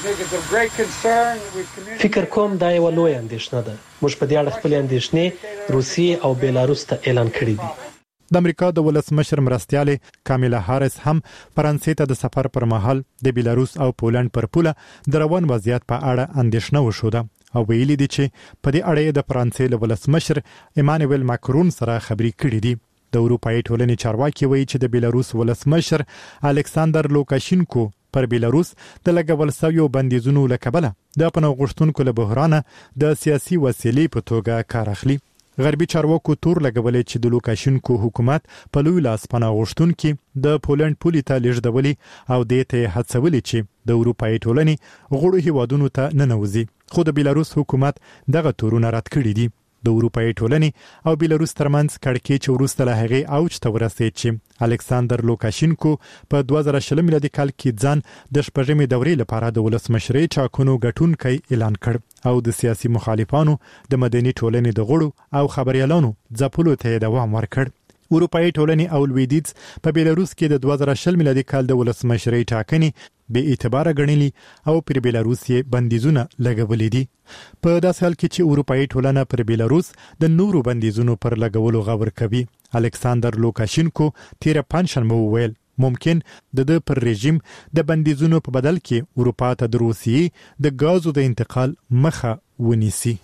D: فکر کوم دا یو لوی اندېښنه ده. موږ په دې اړه خپل اندېښنې روسیې او بیلاروس ته اعلان کړې دي.
N: د امریکا د ولسمشر مرستیاله کامیلا هاریس هم فرانسې ته د سفر پر مهال د بیلاروس او پولند پر پوله د روان وضعیت په اړه اندېښنه وښوده او ویلي دي چې په دې اړه د فرانسې له ولسمشر ایمانوئل ماکرون سره خبرې کړې دي. د اروپאי ټولنې چارواکي وایي چې د بیلاروس ولسمشر الکساندر لوکاشینکو پر بیلاروس د لګول شویو بندیزونو له کبله د پناه غوښتونکو له بحران د سیاسي وسیلې په توګه کار اخلي. غربي چارواکو تور لګولې چې د لوکاشینکو حکومت په لوی لاس پناه غوښتونکو د پولند پولي ته لیږدولي او د ته هڅولي چې د اروپאי ټولنې غړو هیوادونو ته ننوځي. خو د بیلاروس حکومت دغه تورونه رد کړی دي. د اروپאי ټولنې او بیلاروس ترمنځ کړکېچ وروسته له هغې اوج ته ورسېد چې الکساندر لوکاشینکو په دوه زره شل میلادي کال کې ځان د شپږمې دورې لپاره د ولسمشرۍ ټاکنو ګټونکی اعلان کړ او د سیاسي مخالفانو د مدني ټولنې د غړو او خبريالانو ځپلو ته دوام ورکړ. اروپאי ټولنې او لویدیځ په بیلاروس کې د دوه زره شل میلادي کال د ولسمشرۍ ټاکنې بې اعتباره ګڼلي او پر بیلاروس یې بندیزونه لګولې دي. په داسې حال کې چې اروپאי ټولنه پر بیلاروس د نورو بندیزونو پر لګولو غور کوي. الکساندر لوکاشینکو تیر پنځشنبه وویل ممکن د د پر رژیم د بندیزونو په بدل کې اروپا ته د روسیې د غازو د انتقال مخه ونیسي.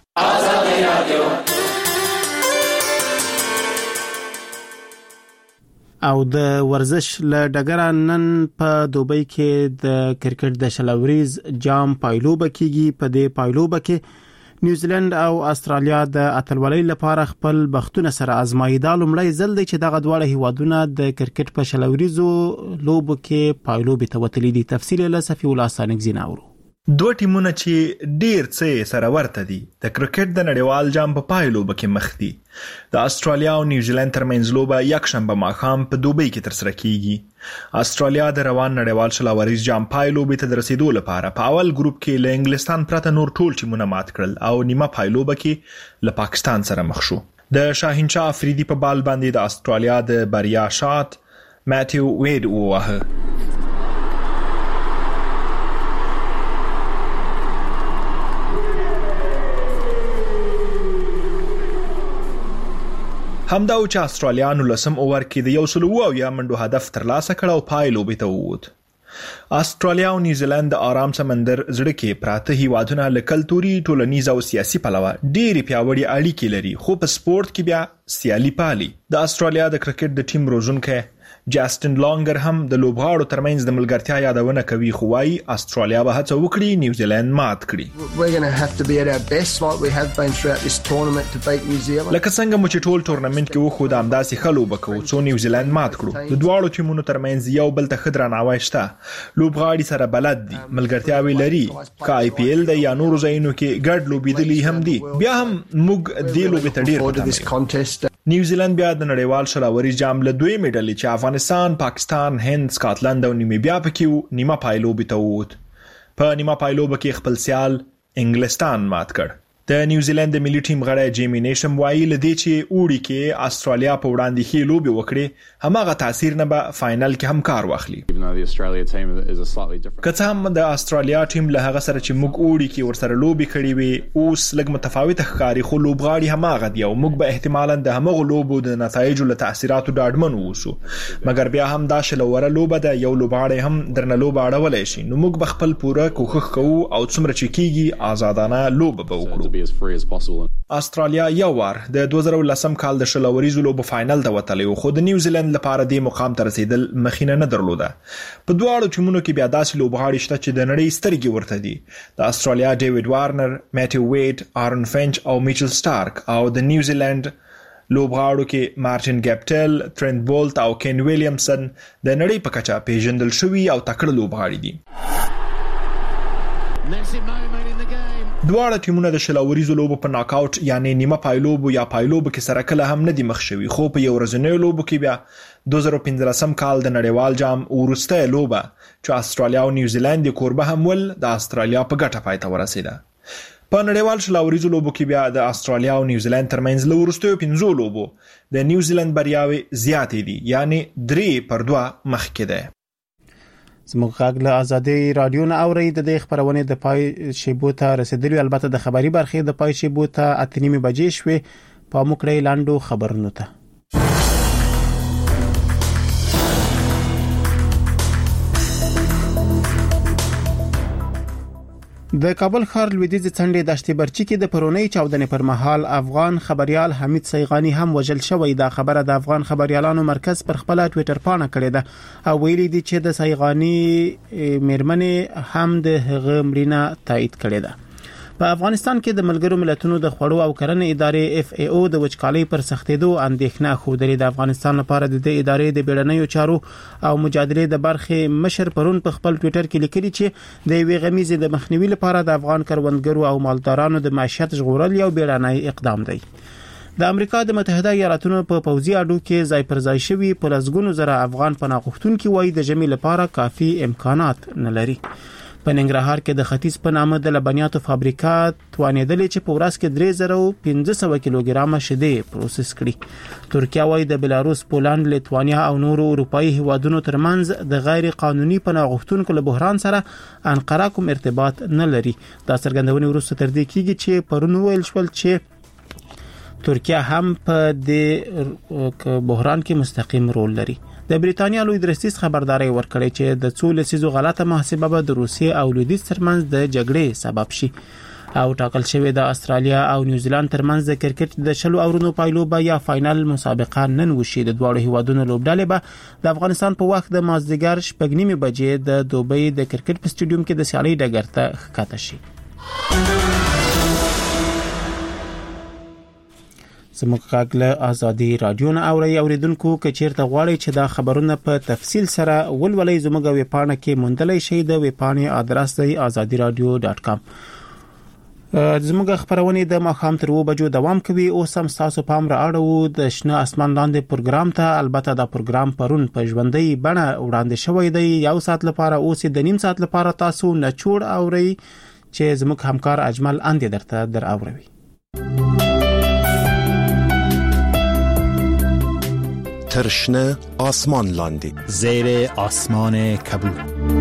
A: او د ورزش له ډګر نن په دوبۍ کې د کرکټ د شلوريز جام پایلوبه کیږي. په دې پایلوبه کې نیوزیلند او استرالیا د اتلولۍ لپاره خپل بختونه سره ازمایدا لومړی ځل دی چې دغه دواړه هیوادونه د کرکټ په شلوريزو لوبو کې پایلوبه ته وتلي دي. تفصیل له صفی الله سانګ زیناورو.
P: دوه ټیمونه چې ډیر څه سره ورته دي د کرکټ د نړیوال جام په پایلوبه کې مخ دي. د استرالیا او نیوزیلند ترمنځ لوبه یک شنبه ماښام په دوبۍ کې ترسره کیږي. استرالیا د روان نړیوال شلوريز جام پایلوبه ته د رسیدو لپاره په اول ګروپ کې له انګلستان پرته نور ټول ټیمونه مات کړل او نیمه پایلوبه کې له پاکستان سره مخ شو. د شاهینشاه افریدي په بال باندې د استرالیا د بریا شات ماتیو وید ووهه. همدا او چې استرالیانو لسم اوور کې د یو سل او یا منډو هدف ترلاسه کړ او پایلوبه ته ووت. استرالیا او نیوزیلند د آرام سمندر زړه کې پراته هیوادونه له کلتوري، ټولنیز او سیاسي پلوه ډېری پیاوړي اړیکې لري، خو په سپورت کې بیا سیالي پالي. د استرالیا د کرکټ د ټیم روزونکي جاستن لانګر هم د لوبغاړو ترمنځ د ملګرتیا یادونه کوي، خو وايي استرالیا به هڅه وکړي نیوزیلند مات کړي. لکه څنګه مو چې ټول ټورنمنت کې وخو د امداسي خلو بکو څو نیوزیلند مات کړو. د دواړو ټیمونو ترمنځ یو بل ته خدرا ناوای شته، لوبغاړي سره بلد دي، ملګرتیاوي لري، کا آی پی ایل د یا نورو ځایونو کې ګډ لوبېدلي هم دي. بیا هم موږ د لوبې تډیر نیوزیلند بیا د نړیوال شلوريز جام له دوی میډلې چې افغانستان، پاکستان، هند، سکاټلند او نیمیبیا پکې نیمه پایلوبه ته ووت. په نیمه پایلوبه کې خپل سیال انګلستان مات کړ. د نیوزیلند د ملي ټیم غړی جیمی نیشم وایي لدې چې اوړي کې استرالیا په وړاندې ښې لوبې وکړي، هماغه تاثیر نه به فائنل کې هم کار واخلي. که څه هم د استرالیا ټیم له هغه سره چې موږ اوړي کې ورسره لوبې کړې وي اوس لږ متفاوته ښکاري، خو لوبغاړي هماغه دي او موږ به احتمالاً د همغو لوبو د نتایجو له تاثیراتو ډاډمن اوسو. مګر بیا هم دا شلوره لوبه ده، یو لوبغاړی هم درنه لوبه اړولی شي، نو موږ به خپل پوره کوښښ کوو او څومره چې کیږي آزادانه لوبه به وکړو. استرالیا یو وار د دوه زره لسم کال د شلوريزو لوبو فائنل ته وتلی، خو د نیوزیلند لپاره د مقام ته رسیدل مخینه نه درلوده. په دواړو ټیمونو کې بیا داسې لوبغاړي شته چې د نړۍ سترګې ورته دي. د استرالیا ډیوډ وارنر، ماتیو وید، آرن فینچ او میچل سټارک، او د نیوزیلند لوبغاړو کې مارټین ګپټل، ټرنت بولت او کین ویلیامسن د نړۍ په کچه پیژندل شوي او تکړه لوبغاړي دي. دواړه ټیمونه د شلاوريزو لوبو په ناک آوټ یعنی نیمه پایلوبو یا پایلوبو کې سره کله هم نه دي مخ شوي، خو په یو ورځنۍ لوبو کې بیا دوه زره پنځلسم کال د نړیوال جام وروسته لوبه چې استرالیا او نیوزیلند یې کوربه هم ول د استرالیا په ګټه پای ته ورسیده. په نړیوال شلاوريزو لوبو کې بیا د استرالیا او نیوزیلند ترمنځ له وروستیو پنځو لوبو د نیوزیلند بریاوي زیاتې دي، یعنی درې پر دوه مخکې ده.
A: زموږ غږ له آزادي رادیو نه اوري د دې خبرونه د پای شیبو ته رسیدلی، البته د خبري برخې د پای شیبو ته اته نیمه بجې شوې. په موکړې لاندو خبرونه ته د کابل ښار لویدیځ څنډې دشت برچی کې د پرونی چاودنې پر مهال افغان خبريال حمید سیغانی هم وژل شوی. دا خبره د افغان خبريالانو مرکز پر خپل ټوئیټر پاڼه کړې ده او ویلي دي چې د سیغانی میرمنې هم د هغه مړینه تایید کړې ده. په افغانستان کې د ملګرو ملتونو د خوړو او کرنې ادارې اف ای او د وچکالۍ پر سختېدو اندېښنه خوده. د افغانستان لپاره د دې ادارې د بیړنیو چارو او مجادلې د برخې مشر پرون په خپل ټوئیټر کې لیکلي چې د وی غمیزې د مخنیوي لپاره د افغان کروندګرو او مالدارانو د معیشت ژغورل یو بیړنی اقدام دی. د امریکا د متحده ایالاتونو په پوځي اډو کې ځای پر ځای شوی په لسګونو زره افغان پناه غوښتونکي وایي د جمی لپاره کافي امکانات نه لري. په ننګرهار کې د ختیځ په نامه د لبنیاتو فابریکه توانېدلې چې په ورځ کې درې زره او پنځه سوه کیلوګرامه شیدې پروسس کړي. ترکیه وايي د بلاروس، پولند، لیتوانیا او نورو اروپאי هیوادونو ترمنځ د غیر قانوني پناه غوښتونکو له بحران سره انقره کوم ارتباط نه لري. دا څرګندونه وروسته تر دې کېږي چې پرون ویل شول چې ترکیه هم په دې بحران کې مستقیم رول لري. د بریتانیا لوی درستیز خبرداري ورکړی چې د څو لسیزو غلطه محاسبه به د روسیې او لویدیځ ترمنځ د جګړې سبب شي او ټاکل شوی د استرالیا او نیوزیلند ترمنځ د کرکټ د شلو اورونو پایلوبه یا فائنل مسابقه نن وشي. د دواړو هیوادونو لوبډلې به د افغانستان په وخت د مازدیګر شپږ نیمه بجې د دوبۍ د کرکټ په سټیډیوم کې د سیالۍ ډګر ته ښکته شي. زموږ غږ له آزادي رادیو نه اوري اوریدونکو کچیرته غواړي چې دا خبرونه په تفصیل سره ولولئ زموږ ویب پاڼه کې موندلای شئ. د ویب پاڼې ادرس دی azadi radio dot com. زموږ خبرونه د ماښام تر و بجو دوام کوي. اوس هم تاسو پام را اړوو د شنه اسمان لاندې پروګرام ته. البته دا پروګرام پرون په ژوندۍ بڼه وړاندې شوی دی یو ساعت لپاره، اوس د نیم ساعت لپاره تاسو نه چوړ اوري چې زموږ همکار اجمل اندې درته در اوروي.
Q: ترشنه آسمان لاندی
M: زیر آسمان کبود.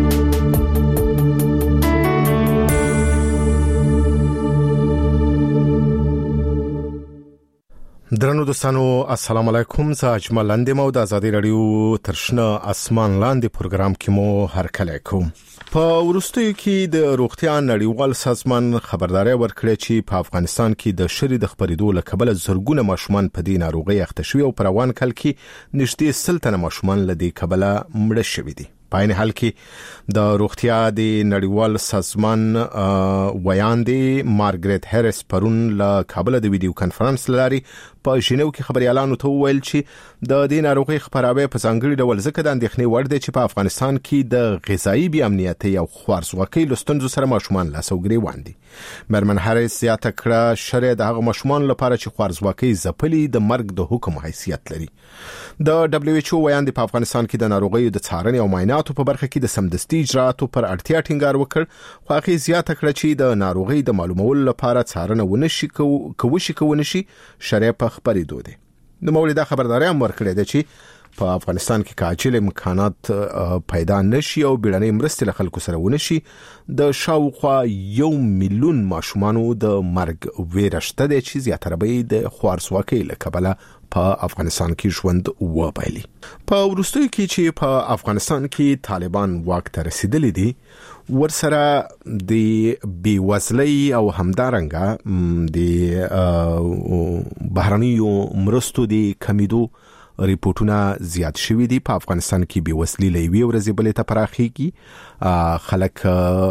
Q: درنو دوستانو السلام علیکم. زه اجمل اندې مو د آزادي رادیو ترشنه آسمان لاندې پروګرام کې مو هرکلی کوم. په ورستیو کې د روغتیا نړیوال سازمان خبرداري ورکړه چې په افغانستان کې د شری د خبرېدو لکبل زرګونه ماشومان په دې ناروغي اخته شوي او پر روان کال کې نږدې سل تنه ماشومان له دې کبله مړه شوي دي. په عین حال کې د روغتیا د نړیوال سازمان ویاندې مارګریت هریس پرون له کابل د ویډیو کانفرنس لاري په ژنیو کې خبريالانو ته ویل چې د دې ناروغي خبراوي په ځانګړي ډول ځکه د اندېښنې وړ دی چې په افغانستان کې د غذایی بې امنیتي او خوارزواکۍ لستونزو سره ماشومان لاس او ګریوان دي. مرمن هریس زیاته کړه شرع د هغه ماشومان لپاره چې خوارزواکۍ ځپلي د مرګ د حکم حیثیت لري. د دبليو ایچ او ویاندې په افغانستان کې د ناروغي د څارنې او معایناتو په برخه کې د سمدستي اجراءاتو پر اړتیا ټینګار وکړ، خو هغه زیاته کړه چې د ناروغي د معلومولو لپاره څارنه ونشي کوي کوي شرع په خبرې دوی. د مولدا خبرداري هم ورکړې ده چې په افغانستان کې کاجل امکانات پیدا نشي او بیړنۍ مرستې له خلکو سره ونشي د شاوخوا یو میلیون ماشومانو د مرګ ویره شته دي چې زیاتره به د خوارزواکۍ له کبله په افغانستان کې ژوند وبایلي. په ورستیو کې چې په افغانستان کې طالبان واک ته رسیدلي دي ورسره د بیوزلۍ او همدارنګه د بهرنیو مرستو د کمیدو ریپورتونه زیات شوي دي. په افغانستان کې بې وسلي لوي ورځې بلې ته پراخيږي، خلک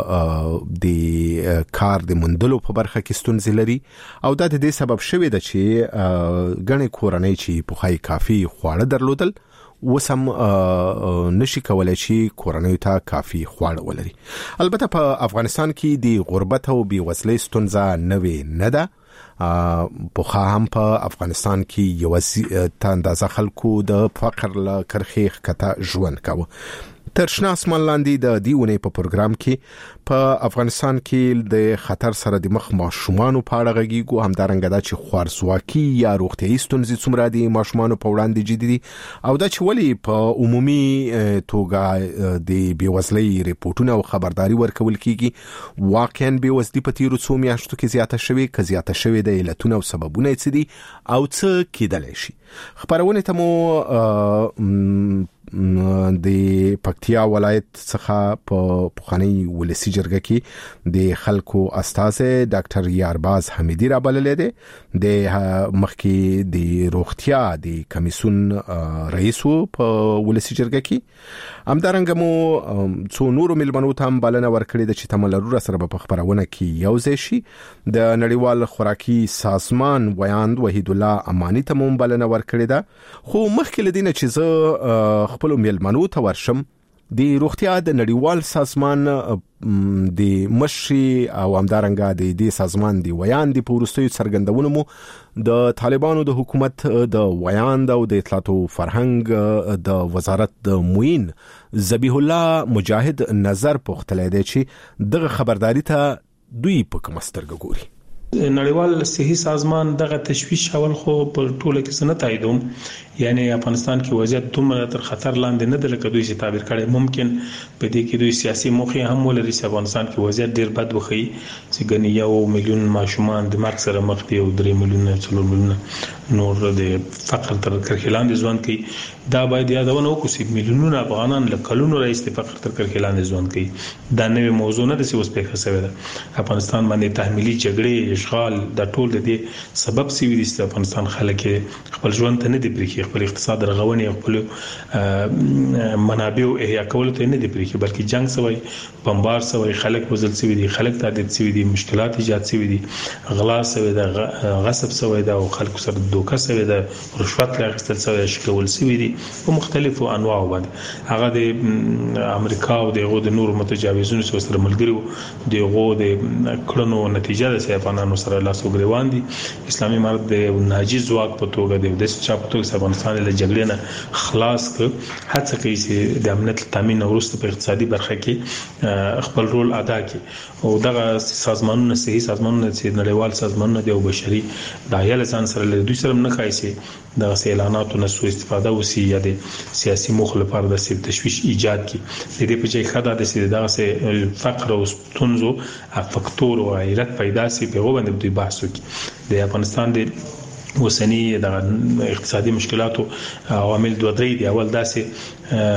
Q: د کار د مندلو په برخه کې ستونزې لري او دا د دې سبب شوی دی چې غني کورنۍ چې په خای کافي خواړه درلودل وسم نشي کولای چې کورنۍ ته کافي خواړه ولري. البته په افغانستان کې د غربت او بې وسلۍ ستونزه نوې نه ده. په خام په افغانستان کې یو څه اندازه خلکو د فقر له کرخې ښکته ژوند کاوه. ترشنا اسمان لاندې د دیونه په پروګرام کې په افغانستان کې د خطر سره د مخ ماشومان په اړه غږیږو، همدارنګه دا چې خوارزواکي یا روغتيایي ستونزې څومره دي ماشومان په وړاندې جدي دي او دا چې ولې په عمومي توګه د بیوزلۍ ریپورتونه او خبرداري ورکول کیږي. واقعا بیوزلي په تیرو څو میاشتو کې زیاته شوې که زیاته شوې د علتونه او سببونه څه دي او څه کېدلی شي. خبرونه ته مو د پکتیا ولایت څخه په پخوانی ولسی جرګه کې د خلکو استاذ ډاکټر یارباز حمیدی را بللې ده. د مخکې د روغتیا د کمیسون رئیس په ولسی جرګه کې همدارنګه مو څو نورو ملمنو ته بلنه ورکړې ده چې تملرو سره په خبرونه کې یوځای شي. د نړیوال خوراکي سازمان ویاند وحید الله امانی ته مو بلنه ورکړې ده. خو مخکې لدینه چې زه خپل ملمنو ته ورشم د روغتیا د نړیوال سازمان د مشري او همدارنګه د دې سازمان دی ویاند په ورستیو څرګندونو مو د طالبانو د حکومت د ویاند او د اطلاعات او فرهنګ د وزارت د موین ذبیح الله مجاهد نظر پوښتلې دی چې دغه خبرداري ته دوی په کوم سترګه ګوري.
L: نړیوال صحي سازمان دغه تشویش اول خو په ټوله کې سنت ایدوم، یعنی افغانستان کې وضعیت دومره تر خطر لاندې نه ده لکه دوی چې تعبیر کړي. ممکن په دې کې دوی سیاسي موخې هم ولري چې افغانستان کې وضعیت ډیر بد وخی چې ګنې یو میلیون ماشومان د مرګ سره مخ دي او درې میلیون څلور میلیون نور د فقر تر کرښې لاندې ژوند کوي. دا باید یادونه وکړو چې میلیونونه افغانان له کلونو راځي د فقر تر کرښې لاندې ژوند کوي. دا نوې موضوع نه ده چې اوس پېښه شوې ده. افغانستان باندې تحمیلي جګړې اشغال د ټول د دې سبب سوي دي چې افغانستان خلک خپل ژوند ته نه دی پریخي، خپل اقتصاد رغونې او خپل منابع احیا کول ته نه دی پریخي، بلکې جنگ سوی، بمبار سوی، خلک وزل سوي دي، خلک تعدید سوي دي، مشکلات ایجاد سوي دي، غلا سوي ده، غصب سوي ده او خلکو سره دوکه سوي ده، رشوت لاغستل سوي، شکول سوي دي په مختلفو انواعو باندې. هغه د امریکا او د غو د نور متجاوزونو سره ملګریو دغه د کړنو نتیجه ده چې افغانانو سره لاس وګریوان دي. اسلامي امارت د ناجیز ځواک په توګه د دې چا په توګه افغانستان له جګړې نه خلاص ک هڅه کوي چې د امنیت تامین او وروسته په اقتصادي برخه کې خپل رول ادا کړي او دغه سازمانونه صحي سازمانونه چې نړیوال سازمانونه دي او بشري دایله ځان سره له دوی سره نه خایسي د اعلاناتو نه سوء استفاده وسی یا د سیاسي موخ لپاره د سیب تشویش ایجاد کی. د دې په ځای خدای د سید دغه سه فقر او ستونزو فاکتور او غیرت پیدا سي په وبند دوی بحث وکي. د افغانستان د وسنی د اقتصادي مشکلاتو عوامل دوه درې دي. اول داسې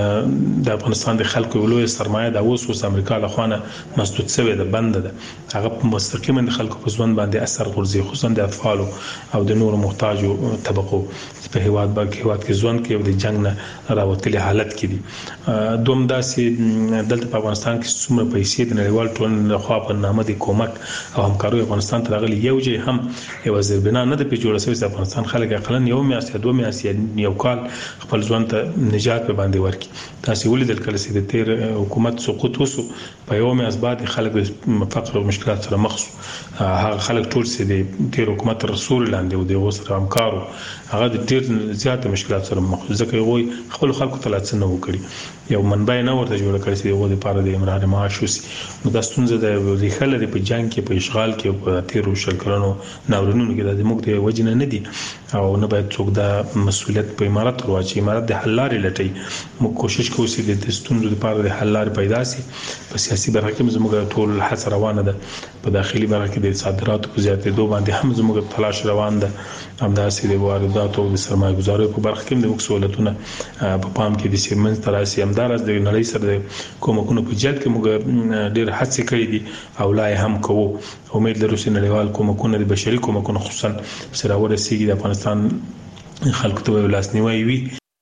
L: د افغانستان د خلکو ولوي سرمایه د اوس اوس امریکا له خوانه مسدود شوی ده، بند ده. هغه مستقیما د خلکو په ژوند باندې اثر غورځي، خصوصا د اطفال او د نور محتاجو طبقو په هیواد باندې هیواد کې ژوند کې د جنگ نه راوتلي حالت کې دي. دوم داسې دلته په افغانستان کې څومره پیسې د نړیوال ټولنې لخوا په نامه د کومک او همکاري افغانستان ته راغلي، یو ځای هم یو ځربنا نه د پیجوړ سوي افغانستان خلک اقلن یو میاشت دوه میاشت یو کال خپل ژوند ته نجات په باندې ورکی. تاسو ولیدل کله چې د تیر حکومت سقوط وسو په یو میاشت بعد خلک فقر او مشکلات سره مخ شو. هغه خلک ټول چې د تیر حکومت رسول لاندې او د وسره همکارو هغه د ډیر زیات مشکلات سره مخ ځکه وي خپل خلکو ته لاڅ نه وکړي، یو منبع نه ورته جوړ کړی چې یو د پاره د امرار معاش وسی. نو د ستونزې د ریخل لري په جنگ کې په اشغال کې په تیر شل کلونو ناورینونو کې د موږ د وجنه نه دي او نه باید څوک د مسولیت په امارت ورواچي. امارت د حل لارې لټي، موږ کوشش کوو چې د ستونزو لپاره د حل لارې پیدا شي. په سیاسي برخه کې زموږ ټول هڅه روانه ده، په داخلي برخه کې د صادراتو په زیاتېدو باندې هم زموږ تلاش روان ده، همداسې د وارداتو او د سرمایه گذارۍ په برخه کې د مسؤلیتونه په پام کې د سیمنز تراسي همدارس د نړۍ سره د کومکونو په جهت کې موږ ډېر هڅې کړې دي او لا هم کوو. امید لرو چې نړیوال کومکونه د بشري کومکونو خصوصا سره ورسیږي د افغانستان خلکو ته ولاسنیوي وي.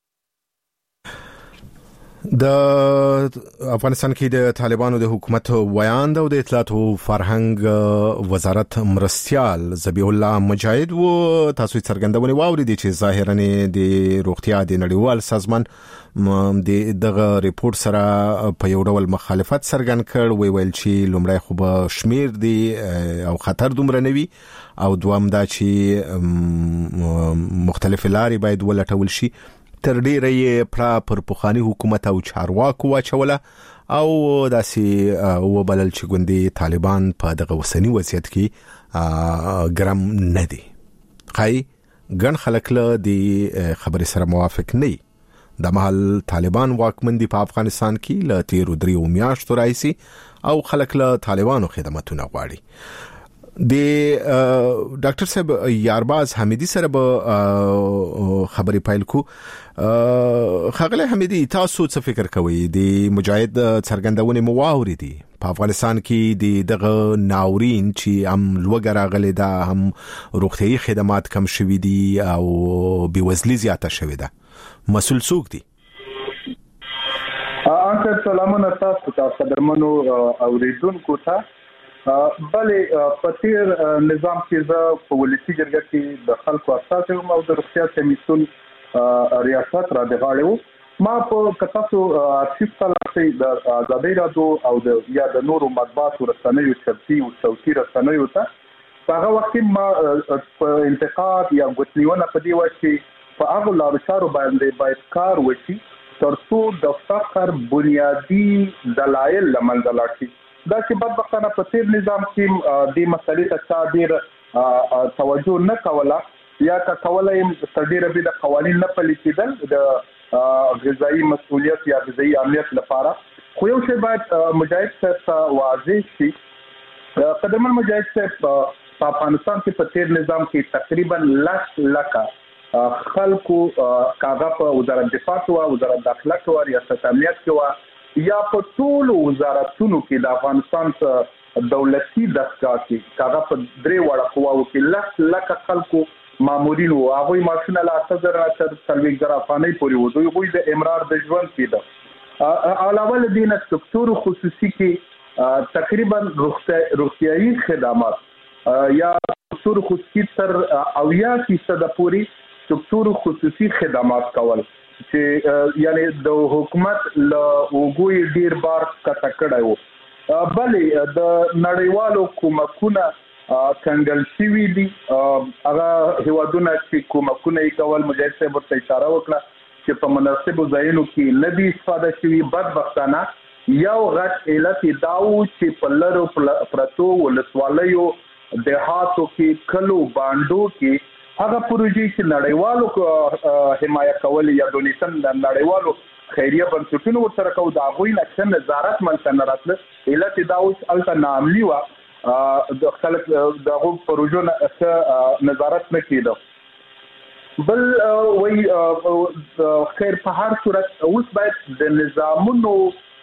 Q: د افغانستان کې د طالبانو د حکومت ویاند او د اطلاعات او فرهنګ وزارت مرستيال ذبیح الله مجاهد و تاسو څرګندونه واوریدي چې ظاهرا د روغتیا د نړیوال سازمان د دغه ریپورت سره په یو ډول مخالفت څرګند کړ، وی ویل چې لومړی خو به شمیر دی او خطر دومره نوي او دوام دا چې مختلف لارې باید ولټول شي. تر ډیره یې پر پر پخوانی حکومت او چارواکو واچوله او داسې وبلل چې ګوندې طالبان په دغه وسنی وضعیت کې ګرام نه دي. خای ګڼ خلک له دې خبرې سره موافق نه دي. د محل طالبان واکمن دي په افغانستان کې له تیرو دریو میاشتو راځي او خلک له طالبانو خدماتونه غواړي. د ډاکټر صاحب یارباز حمیدی سره به خبرې پایل کو. خغله حمیدی تاسو څه فکر کوئ د مجاهد څرګندونه مو واوریدي په افغانستان کې د دغه ناورین چې هم لوګر غلې دا هم روغتيایي خدمات کم شوي دي او بیوزلي زیاته شوي ده، مسؤل څوک دي؟
R: انکر سلامونه تاسو ته قدرمنو اوریدونکو ته. بلې په تیر نظام کې زه په ولسی جرګه کې د خلکو اساسي او د روغتیا کمیسیون ریاست را د غاړو ما په کتاسو ارشیف تلاسي د آزادۍ رادیو او د یا د نورو مطبوعاتو رسنیو چپتي او صوتي رسنیو ته په هغه وخت ما په انتقاد یا غوښتنونه په دی وخت کې په هغه لارو چارو باندې باید کار وشي ترڅو د فقر بنیادی دلایل لمنځه لاړ شي. دا چې بدبختانه په تیر نظام کې د مسلې ته ډیر توجه نه کوله یا که کولای ډیر به د قوانين نه پلي کېدل د غذایی مسؤلیت یا غذایی امنیت لپاره. خو یو شی باید مجاهد ته واضح شي. قدرمن مجاهد په افغانستان کې په تیر نظام کې تقریبا لاس لکه خلکو کاغه په وزارت دفاع او وزارت داخله او ریاست امنیت کې یا په ټول وزارتونو کې د افغانستان دولتي دستګاه کې کاغه په درې وړه قواو کې لکه لکه خلکو مامورین او هغه ماشونه لا صدر تر څلوي زره افغانۍ پورې وو. دوی د امرار د ژوند کې ده علاوه له دې نه سکتور خصوصي کې تقریبا روغتيایي خدمات یا سکتور خصوصي تر اویا فیصد پورې سکتور خصوصي خدمات کول چې یعنی د حکومت له وګوي ډیر بار کټه کړای وو. بلې د نړیوالو کومکونه کنګل شوي دي. هغه هیوادونه چې کومکونه یې کول مجاهد صاحب ورته اشاره وکړه چې په مناسبو ځایونو کې نه دي استفاده شوي. بدبختانه یو غټ علت دا و چې په لرو پرتو ولسوالیو دهاتو کې کلو باندو کې هغه پروژې چې نړیوالو حمایت کول یا ډونیشن د نړیوالو خیریه بنسټونو ورسره کوي دا غوي نه نظارت منځ نه راتله علت دا اوس الته ناملی و د خلک دغه پروژو نه نظارت نه کیده. بل وی خیر په هر صورت اوس باید د نظامونو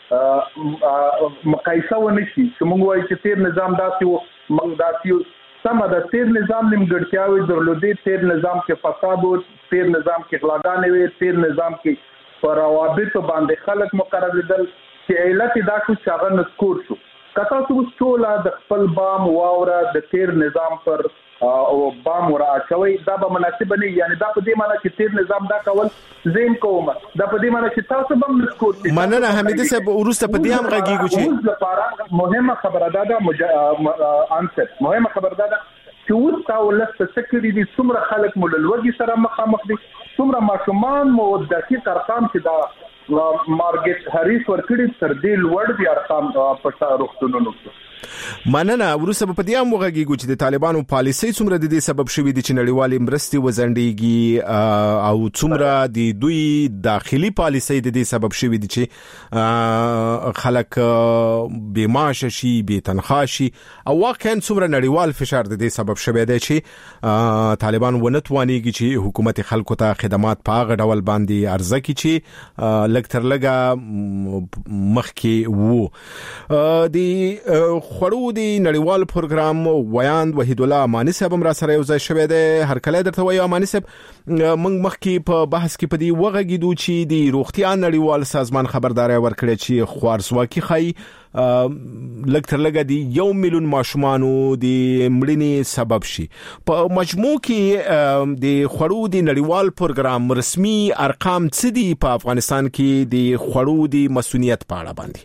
R: مقایسه ونشي چې موږ وایو چې تیر نظام داسې و موږ داسې سم د تیر نظام نیمګړتیاوې درلودې. تیر نظام کې فساد و، تیر نظام کې غلاګانې وې، تیر نظام کې پر روابطو باندې خلک مقرریدل چې علت دا شو چې هغه نسکور شو. که تاسو ټول د خپل بام واوره د تیر نظام پر او بام ور اچوي دا به مناسب نه، یعنی دا په دې معنی چې تیر نظام دا کول زین کوم دا په دې معنی چې تاسو به نسکور.
Q: مننه حمیدی صاحب ورسته په دې هم غږیږي چې
R: لپاره مهمه خبره ده د انصر مهمه خبره ده چې اوس تاسو لسته سکري دي څومره خلک مولوږي سره مخامخ دي، څومره ماشومان مو د دقیق ارقام چې دا مارګټ هریس ورکړي تر دې لوړ دي ارقام په روغتونونو کې.
Q: مننه ورسره په دې هم وغږیږي چې د طالبانو پالیسي څومره د دې سبب شوې دي چې نړیوالې مرستې وزندېږي او څومره د دوی داخلي پالیسي د دې سبب شوې دي چې خلک بې معاش شي، بې تنخواه شي او واقعا څومره نړیوال فشار د دې سبب شوی دی چې طالبان ونه توانېږي چې حکومت خلکو ته خدمات په هغه ډول باندې عرضه کړي چې لږ تر لږه مخکې وو. د خړو دی نړیوال پروګرام ویاند وحید الله امانی صاحب را سره یو ځای شوی دی. هر کله درته وایو امانی صاحب موږ مخکې په بحث کې په دې وغږیدو چې د روغتیا نړیوال سازمان خبرداري ورکړه چې خوارزواکي خای لکتر لګا دی یو میلیون ماشومانو د مړینې سبب شي. په مجموع کې د خړو دی نړیوال پروګرام رسمي ارقام څه دي په افغانستان کې د خړو دی مسؤلیت په اړه باندې؟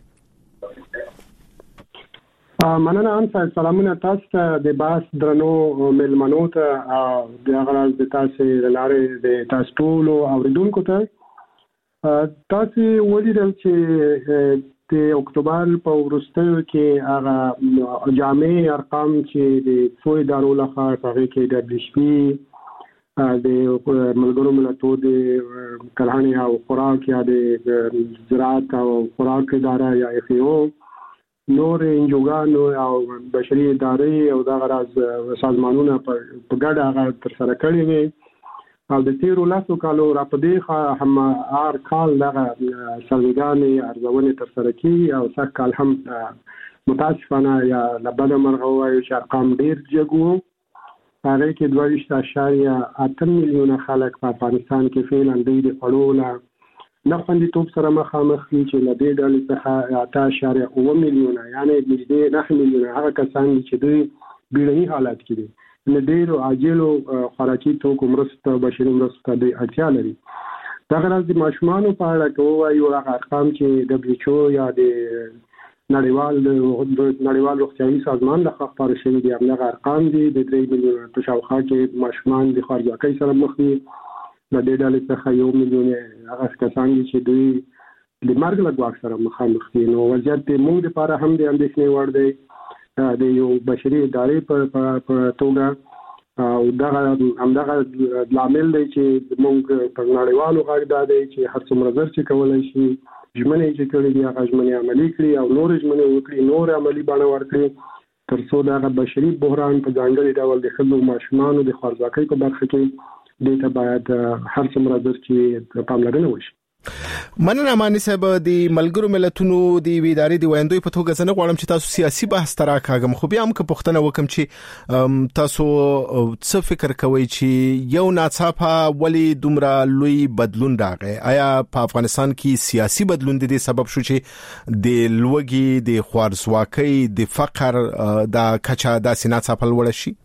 S: مننه ان سلامونه تاسو ته د باس درنو ملمنو ته د غراز د تاسو لاره د تاسو ټول اوریدونکو ته تاسو ولیدل چې د اکتوبر په وروستیو کې هغه جامع ارقام چې د څو ادارو لخوا هغه کې د دبليو ایچ پی د ملګرو ملتونو د کرهڼې او خوراک یا د زراعت او خوراک اداره یا اف ای او نور انجوګانو او بشري ادارې او د غراز سازمانونو په ګډه هغه تر سره کړی وي او د تیرو لاسو کالو را پدې هم هر کال دغه سروګانې ارزونه تر سره کی او څه کال هم متاسفانه یا لبنه مرغوي چې ارقام ډیر جګو هغه کې دوه ویشت اشاریه اته میلیونه خلک په افغانستان کې فعلا د خړوله نه خوندیتوب سره مخامخ دي چې لدې ډلې څخه اته اشاریه اوه میلیونه یعنی د نه میلیونه هغه کسان چې دوی بیړني حالات کې دي نه ډېرو عاجلو خوراکي توکو مرسته بشري مرسته د اړتیا لري. دغه راز د ماشومانو په اړه کوو یو هغه ارقام چې دبليو ایچ او یا د نړیوال نړیوال روغتیايي سازمان له خوا خپاره شوي دي هغه ارقام دي د درې میلیونه په شاوخوا کې ماشومان د خوارځواکۍ سره مخ دي. د دې ډلې څخه یو میلیون هغه کسان چې دوی د مرګ له ګواښ سره مخامخ دي. نو وضعیت د موږ لپاره هم د اندېښنې وړ دی د یو بشري ادارې په توګه او دغه همدغه لامل دی چې موږ په نړیوالو غږ دا دی چې هر څومره زر چې کولی شي ژمنې چې کړي دي هغه ژمنې عملي کړي او نور ژمنې وکړي نور عملي بڼه ورکړي تر څو دغه بشري بحران په ځانګړي ډول د ښځو ماشومانو د خوارځواکۍ په برخه کې دې ته باید هر څومره در چې پاملرنه وشي.
Q: مننه امانی صاحب د ملګرو ملتونو د ادارې د ویاندوی په توګه زنه غواړم چې تاسو سیاسي بحث تراکاګم خو بیا هم که پښتنه وکم چې تاسو څه فکر کوئ چې یو ناڅاپه ولی دومره لوی بدلون راغی؟ آیا په افغانستان کې سیاسي بدلون د دې سبب شو چې د لوږې د خوارځواکۍ د فقر د کچا داسې ناڅاپه لوړ شي؟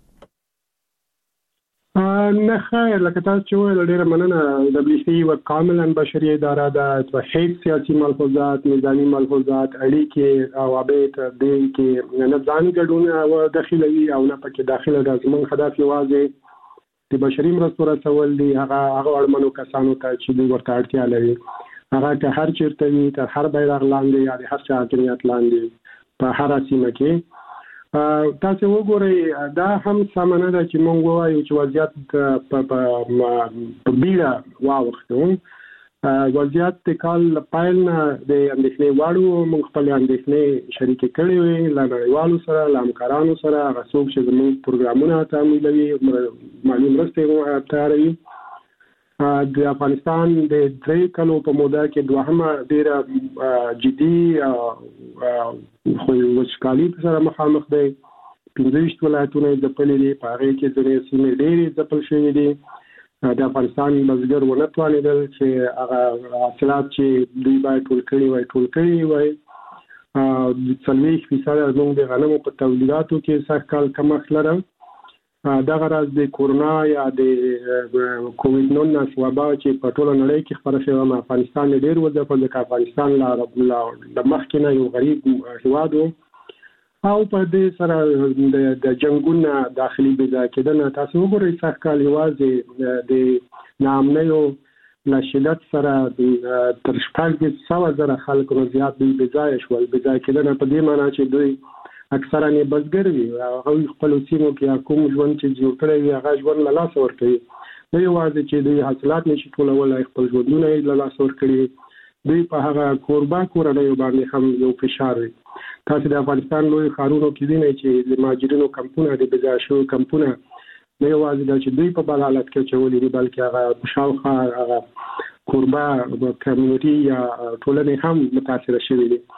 S: نه خیر لکه تاسو چې ویل ډیره مننه. دبليو ایچ پی یو کاملا بشري اداره ده چې هیڅ سیاسي ملحوظات نظامی ملحوظات اړیکې او ابیت دې کې نه ځان ګډون او داخلي او نه پکې داخله د زمون هدف یوازې د بشري مرستو رسول دي هغه هغه اړمنو کسانو ته چې دوی ورته اړتیا لري هغه که هر چیرته وي تر هر بیرغ لاندې یا د هر چا حاکمیت لاندې په هر سیمه کې تاسو وګورئ دا هم سمانه ده چې مونږ وایو چې وضعیت په په بیړه واوښتو وضعیت د کال پایل نه د اندېښنې واړو مونږ خپل اندېښنې شریک کړې وي له نړیوالو سره له همکارانو سره هغه څوک چې زموږ پروګرامونه تعمیلوي مالي مرستې تیاروي. د افغانستان د درې کلو په موده کې دوهمه ډیره جدي خو وچکالي سره مخامخ دی. پنځه ویشت ولایتونه د ځپلي دي په هغې کې ځینې سیمې ډېرې ځپل شوي دي. د افغانستان بزګر ونه توانېدل چې هغه حاصلات چې دوی باید ټول کړي وای ټول کړي وای. څلوېښت فیصده زموږ د غنمو په تولیداتو کې سږ کال کمښت لرم. دغه راز د کورونا یا د کووډ نولس وبا چې په ټوله نړۍ کې خپره شوې افغانستان ډېر وځپل ځکه افغانستان لا د مخکې نه یو غریب هېواد و او په دې سره د جنګونو داخلي بېځایه کېدنه تاسو وګورئ سږ کال یوازې د ناامنیو له شدت سره تر شپږ سوه زره خلکو نه زیات دوی بېځایه شول. بېځایه کېدنه په دې معنا چې دوی اکثرا نه بزګر وي هغه خپل سیمو کې کوم ژوند چې جوړ کړی وي هغه ژوند له لاسه ورکوي. نه یوازې چې دوی حاصلات نشي ټولولی خپل ژوندونه یې له لاسه ورکړي دوی په هغه کوربه کورنیو باندې هم یو فشار وي. تاسو د افغانستان لوی ښارونو کې وینئ چې د مهاجرینو کمپونه د بېځایه شویو کمپونه نه یوازې دا چې دوی په بل حالت کې اچولي دي بلکې هغه شاوخوا هغه کوربه کمیونټي یا ټولنې هم متاثره شوي دي.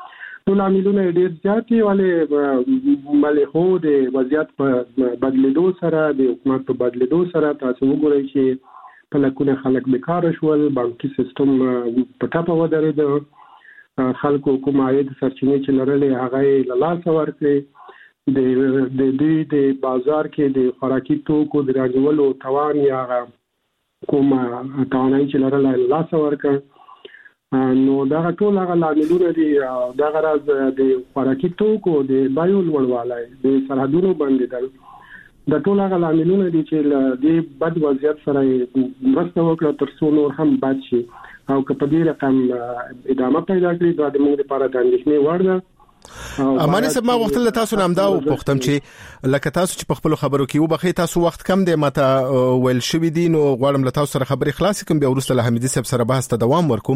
S: ټول عاملونه ډیر زیات دي ولې ملهو د وضعیت په بدلیدو سره د حکومت په بدلیدو سره تاسو وګورئ چې په لکونه خلک بیکار شول، بانکي سیستم په ټاپه ودرېد، خلکو کوم عاید سرچینې چې لرلې هغه له لاسه ورکړې، د د دوی د بازار کې د خوراکي توکو د راجولو توان یا کوم توانایي چې لرله له لاسه ورکړ. نو دا ټول هغه لاملونه دي دا غرض د خوراکي توکو د بایو لوړوالی د سرحدونو بندیدل د ټول هغه لاملونه دي چې د بد وضعیت سره مرسته وکړه تر څو نور هم بد شي او که په دې رقم ادامه پیدا کړي دا د موږ لپاره د اندېښنې وړ ده.
Q: امانه سم ما وختل تاسو نام دا وختم چې لکه تاسو چې په خپل خبرو کې وبخې تاسو وخت کم دی ماته ویل شوې دي نو غواړم له تاسو سره خبرې خلاص کوم بیا ورسته له حمیدي صاحب سره بحث ته دوام ورکوم.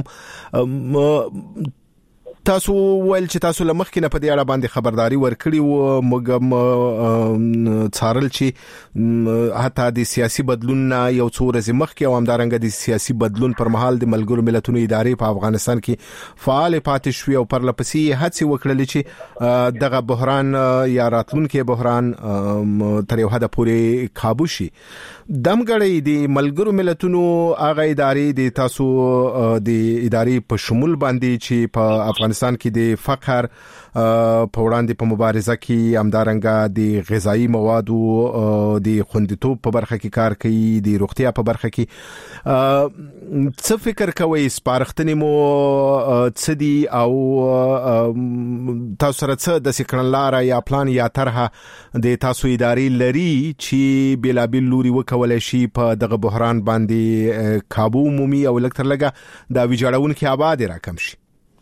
Q: تاسو ویل چې تاسو لمخ کې نه په دې اړه باندې خبرداري ورکړي او موږ څارل چې حتی د سیاسي بدلون یو څو ورځې مخکې او همدارنګه د سیاسي بدلون پر مهال د ملګرو ملتونو ادارې په افغانستان کې فعال پاتې شوې او پر لپسې هڅې وکړلې چې دغه بحران یا راتلونکي بحران تر یو حد پورې قابو شي. دمګړې د ملګرو ملتونو هغه ادارې د تاسو د ادارې په شمول باندې چې په افغانستان کې د فقر په وړاندې په مبارزه کې همدارنګه د غذایی موادو د خوندیتوب په برخه کې کار کوي، د روغتیا په برخه کې څه فکر کوئ سپارښتنې مو څه دي او تاسو سره څه د سکرنلار یا پلان یا طرحه د تاسو ادارې لري چې بلابل لوري وکولای شي په دغه بحران باندې قابو مومي او لکتر لګه دا ویجاړون کې آباد راکم شي؟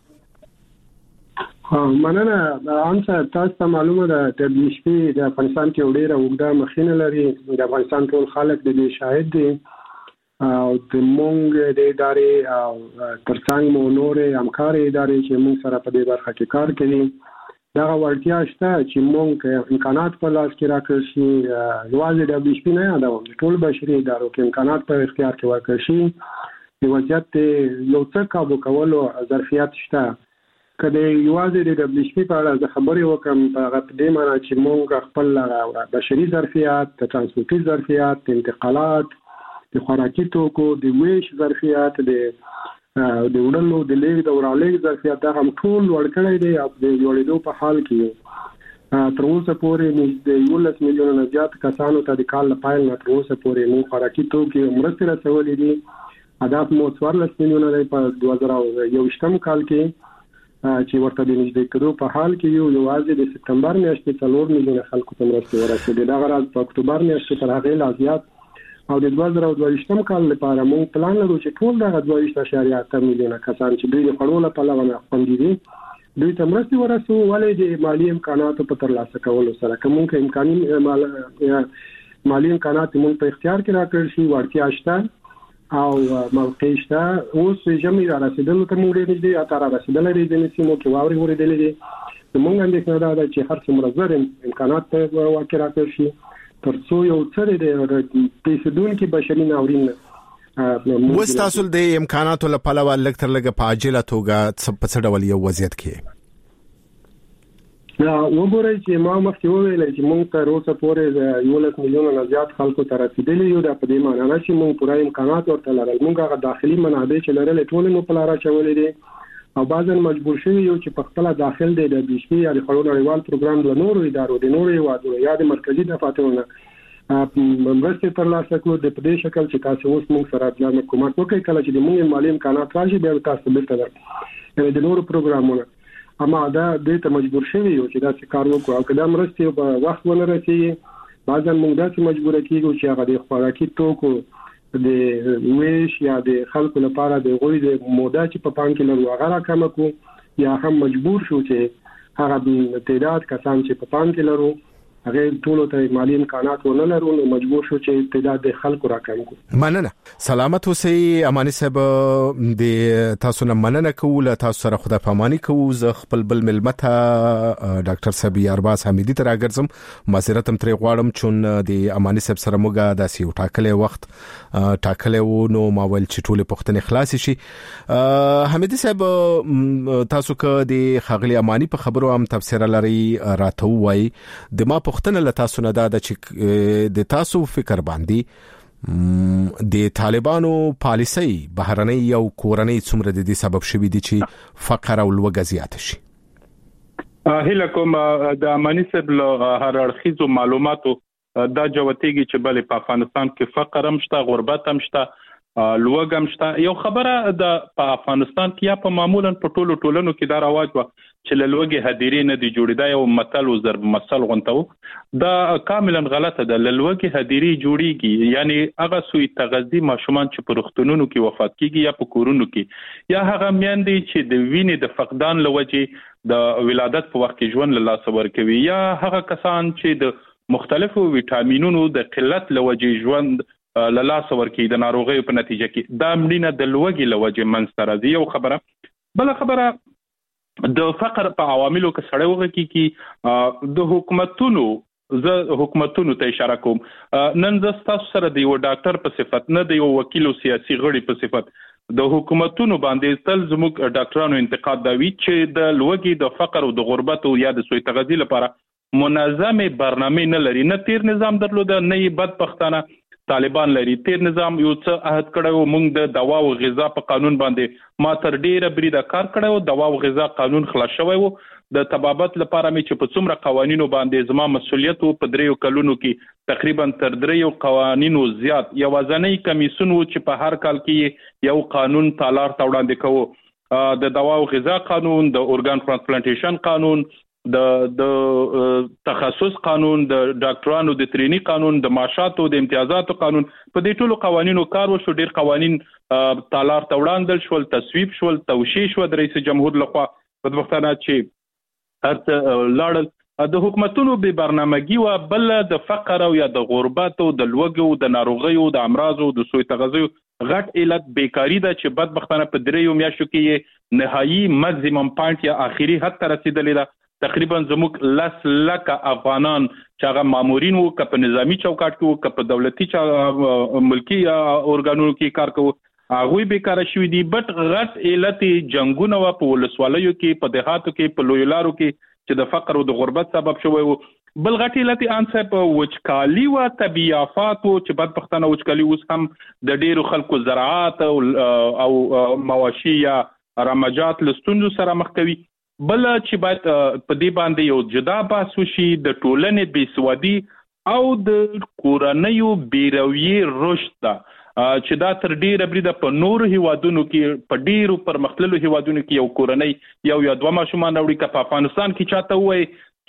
S: مننه. انسه تاسو ته معلومه ده د بشپی د افغانستان کې ډیره وګړه مخینه لري، د افغانستان ټول خلک د دې شاهد دي او د مونږ د ادارې او ترڅنګ مو نورې همکاري ادارې چې موږ سره په دې برخه کې کار کوي دا ورتیا شته چې موږ امکانات په لاس کې راکړ شي یوازې د بشپی نه یادوم ټول بشري ادارو کې امکانات په اختیار کې ورکړ شي د وضعیت یو څه قابو کولو ظرفیت شته. کله یوازې د دبليو پی په اړه خبرې وکم په دې معنی چې موږ خپل بشري ظرفیت، د ترانسپورتي ظرفیت، د انتقالات، د خوراکي توکو، د ویش ظرفیت، د د وړلو د لیږد د ورالېږد ظرفیت دا هم ټول ورکړی دی او د جوړېدو په حال کې تر اوسه پورې د یولس میلیونه نه زیات کسانو ته د کال لپاره نه تر اوسه پورې موږ خوراکي توکي مرستې رسولې دي. هدف مو څوارلس میلیونه دی په دوه زره یوویشتم کال کې چې ورته د نږدې کېدو په حال کې یو یوازې د سپتمبر میاشتې څلور میلیونه خلکو ته مرستې ورسېدې. دا غراض په اکتوبر میاشتې تر هغې لا زیات او د دوه زره دوهویشتم کال لپاره موږ پلان لرو چې ټول دغه دوه ویشت اعشاریه اته میلیونه کسان چې دوی د خوړو له پلوه نه خوندي دي دوی ته مرستې ورسوو. ولې د مالي امکاناتو په ترلاسه کولو سره که موږ امکاني مالي امکانات موږ په اختیار کې راکړل شي وړتیا شته او موقع شته. اوس ژمي را رسیدلو ته موږ ډېر دي اته را رسیدل لري د سیمو کې واوري ورېدلې دي. موږ اندېښنه ده چې هر څومره زر امکانات په واقع راکړل شي تر څو یو څه د پیسدونکو بشري ناورین
Q: وست تاسو د امکاناتو لپاره لکتر لګه په عاجله توګه په څه ډول یو وضعیت کې
S: یا وګورئ چې ما مخکې وویل چې موږ تر اوسه پورې یولس میلیونه نه زیات خلکو ته رسیدلي یو د په دې معنی نه چې موږ پوره امکانات ورته لرل. موږ هغه داخلي منابع چې لرل ټول مو په لار اچولې دي او بعضن مجبور شوی یو چې په خپل داخل دی د بشپی یا د خړو نړیوال پروګرام د نورو ادارو د نورو یوادو یا د مرکزی دفاترونو مرستې ترلاسه کړو د په دې شکل چې تاسو اوس موږ سره د حکومت وکړي کله چې د موږ مالی امکانات راشي بیا تاسو بیرته در د نورو پروګرامونو اما دا د ته مجبور شوی یو چې دا څه کار وکړو او کله مرستې په وخت ونه رسیږي بعضن موږ داسې مجبور کیږو چې هغه د خوراکي توکو د ویش یا د خلکو لپاره د غوړي د موده چې په پام کې لرو هغه راکم کو یا هم مجبور شو چې هغه د تعداد کسان چې په پام کې لرو هغه ټول ته مالی امکانات ونه لرو نو مجبور شو چې تعداد خلکو راکم کو.
Q: مننه. سلامت اوسئ اماني صاحب. د تاسو نه مننه کوله، تاسو سره خدای پاماني کوو. ز خپل بل ملمته ډاکټر صاحب ارباز حمیدی تر اگرزم معذرت هم ترې غواړم چون د اماني صاحب سره موږ د سیو ټاکلې وخت ټاکلې وو نو ما ول چې ټول پښتنې خلاص شي. حمیدی صاحب تاسو که د خغلی اماني په خبرو هم تفسیر لري راته وای د ما پښتنه ل تاسو نه دا چې د تاسو فکر باندې د طالبانو پالیسي بهرنۍ او کورنۍ څومره د دې سبب شوي دي چې فقر او لوږه زیات شي؟
T: هله کوم د اماني صاحب له هر اړخیزو معلوماتو دا جوتېږي چې بلې په افغانستان کې فقر هم شته، غربت هم شته، لوږه هم شته. یو خبره د په افغانستان کې یا په معمولا په ټولو ټولنو کې دا رواج و چې له لوږې هدیرې نه دی جوړېدا، یو متل و ضرب مثل غونته و. دا کاملا غلطه ده. له لوږې هدیرې جوړیږي، یعنی هغه سوی تغذی ماشومان چې په روغتونونو کې وفات کیږي یا په کورونو کې، یا هغه میندې چې د وینې د فقدان له وجې د ولادت په وخت کې ژوند له لاسه ورکوي، یا هغه کسان چې د مختلفو ویټامینونو د قلت له وجې ژوند له لاسه ورکوي د ناروغیو په نتیجه کې. دا مړینه د لوږې له وجې منځته راځي. یو خبره. بل خبره د فقر په عواملو کې سړی وغږی کی د حکومتونو زه حکومتونو ته اشاره کوم. نن زه تاسو سره د یو ډاکټر په صفت نه د یو وکیل او سیاسي غړي په صفت د حکومتونو باندې تل زموږ ډاکټرانو انتقاد دا وی چې د لوږې د فقر او د غربت او یا د سوء تغذیه لپاره منظمه برنامه نه لري. نه تیر نظام درلوده، نه بدبختانه طالبان لري. تیر نظام یو څه عهد کړو، موږ د دوا او غذا په قانون باندې ما تر ډیره بریده کار کړو. دوا او غذا قانون خلاص شوی وو. د تبابت لپاره مې چې په څومره قوانینو باندې زما مسولیت وو، په دریو کلونو کې تقریبا تر دریو قوانینو زیات یوازنۍ کمیسیون وو چې په هر کال کې یو قانون تالار ته وړاندې کوو. د دوا او غذا قانون، د اورګان ترانسپلانټیشن قانون، د د تخصص قانون، د ډاکټرانو د ترینی قانون، د معاشاتو د امتیازاتو قانون. په دې ټولو قوانینو کار وشو. ډیر قوانین تالار ته وړاندل شول، تصویب شول، توشیح شو د رئیس جمهور لخوا. بدبختانه چې هرڅه لاړل. د حکومتونو به برنامه‌ګي او بل د فقر او یا د غربت او د لوږې او د ناروغیو د امراضو د سوء تغذیه غټ علت بیکاری ده چې بدبختانه په دریو میاشتو کې نهایی ماکسیمم پوینټ یا اخیری حد ته رسیدلې ده. تقریبا زموږ لس لکه افغانان چې هغه مامورین وو، که په نظامی چوکاټ کې وو، که په دولتي ملکی اورګانونو کې کار کوو، هغوی بیکاره شوي دي. بټ غټ علت جنګونه و په ولسوالیو کې، په دیهاتو کې، په لویو لارو کې چې د فقر او د غربت سبب شوی وو. بل غټ علت ان صاحب وچکالي و طبيعي آفات و چې بدبختانه وچکالي اوس هم د ډیرو خلکو زراعت او او مواشي یا رمجات لستونزو سره مخ کوي. بل چې باید په دې باندې یو جدا بحث وشي د ټولنې بېسوادي او د کورنیو بیرویې رشد ده چې دا تر ډیره بریده په نورو هیوادونو کې، په ډیرو پرمختللو هیوادونو کې یو کورنۍ یو یا دوه ماشومان وړي. که په افغانستان کې چاته وایي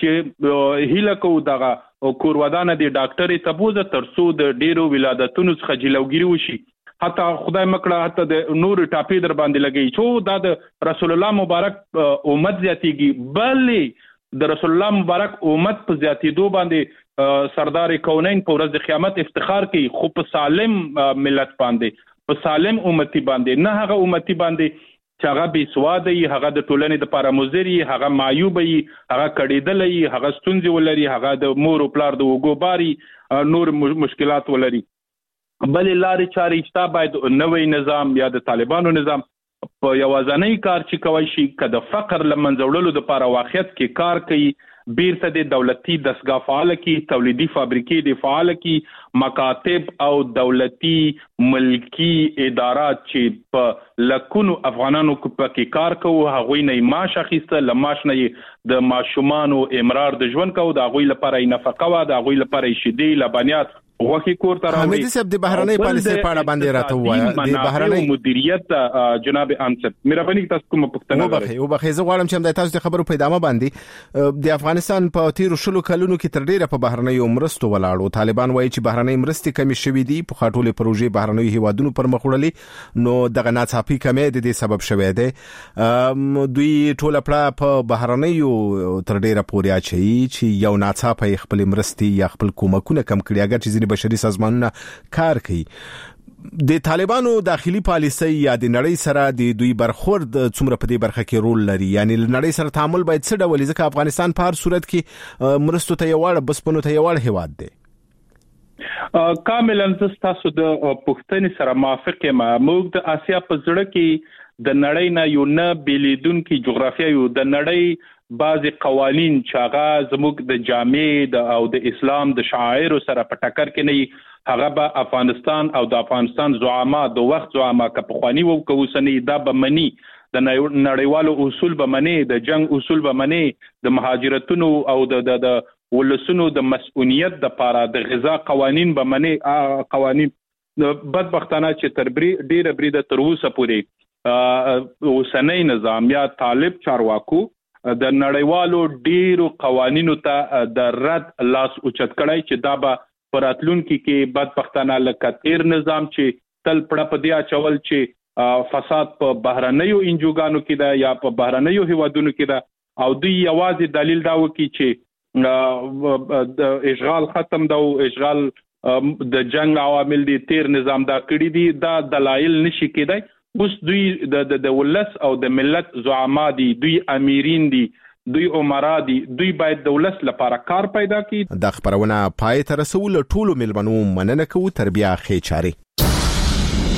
T: چې هیله کوو دغه کورودانه د ډاکټرې تبوزه تر څو د ډیرو ولادتونو څخه جلوګیري وشي، حتی خدای مکړه حتی د نور ټاپې در باندې لګي چې دا د رسول الله مبارک امت زیاتیږي. بلې د رسول الله مبارک امت په زیاتېدو باندې سردار کونین په ورځ د قیامت افتخار کوي، خو په سالم ملت باندې، په سالم امتی باندې، نه هغه امتی باندې چې هغه بې سواده وي، هغه د ټولنې دپاره مضر وي، هغه معیوبه وي، هغه کړېدلی وي، هغه ستونزې ولري، هغه د مور او پلار د اوږو بار نور مشکلات ولري. بلې لارې چارې شته. باید نوی نظام یا د طالبانو نظام په یوازنۍ کار چې کوی شي که د فقر له منځه وړلو دپاره واقعیت کې کار کوي، بیرته د دولتي دستګاه فعاله کړي، تولیدي فابریکې د فعاله کړي، مکاتب او دولتي ملکی ادارات چې په لکونو افغانانو پکې کار کوو، هغوی نه معاش اخیسته، له معاش نه د ماشومانو امرار د ژوند کوو، د هغوی لپاره یې نفقه وه، د هغوی لپاره یې شیدې، لبنیات غوښي کور ته راوړي.
Q: حمید صاحب د بهرنۍ پالیسي په اړه باندې راته وایي د بهرنۍ
T: مدیریت جناب انصر مهرباني تاسو کوم پوښتنه لرئ؟
Q: او بخې زه غواړم چې د تاسو د خبرو په ادامه باندې د افغانستان په تیر شلو کلونو کې تر ډیره په بهرنۍ مرستو ولاړو. طالبان وایي چې بهرنۍ مرستې کمی شوې دي، په خاطرې پروژې بهرنۍ هیوادونو پر مخ وړلې، نو دغه ناڅاپي کمی د دې سبب شوی دی. دوی ټول پړه په بهرنۍ تر ډیره پورې اچي چې یو ناڅاپي خپل مرستې یا خپل کومکونه کم کړي، اگر چې بشري سازمانونه کار کوي. د طالبانو داخلي پالیسي یا د نړۍ سره د دوی برخورد څومره په دې برخه کې رول لري؟ یعنی نړۍ سره تعامل باید څه ډول وي؟ ځکه افغانستان په هر صورت کې مرستو ته یو وړ بسپنو ته یو وړ هیواد دی.
T: کاملا تاسو د پښتني سره موافق یم. موږ د آسیا په زړه کې د نړۍ نه یو نه بیلیدونکو جغرافیا یو د نړۍ بعضی قوانین چې هغه زموږ د جامع او د اسلام د شعائر سره په ټکر کې نه، هغه به افغانستان او د افغانستان زعما د وخت زعما که په خواني وو کو سنې دا به منی، د نړیوالو اصول به منی، د جنگ اصول به منی، د مهاجرتونو او د د ولسونو د مسؤلیت د پاره د غذا قوانین به منی. قوانین بدبختانه چې تر ډیره بریده تر اوسه پورې اوسنۍ نظام یا طالب چارواکو د نړیوالو ډیرو قوانینو ته د رد لاس اوچت کړای چې دا به پراتلونکو کې بدبختانه لکه تیر نظام چې تل پړه په دی اچول چې فساد په بهرنیو انجوګانو کې ده یا په بهرنیو هیوادونو کې ده، او دوی یوازې دلیل دا وکړي چې د اشغال ختم ده او اشغال د جنگ عوامل دي، تیر نظام دا کړی دي، دا دلایل نشي کېدای. اوس دوی د د ولس او د ملت زعما دي، دوی امیرین دي، دوی عمرا دي، دوی باید د ولس لپاره کار پیدا کړي.
Q: د خبرونه پای ته رسول ټولو ملمنو مننه کوو. تربیه خې چاري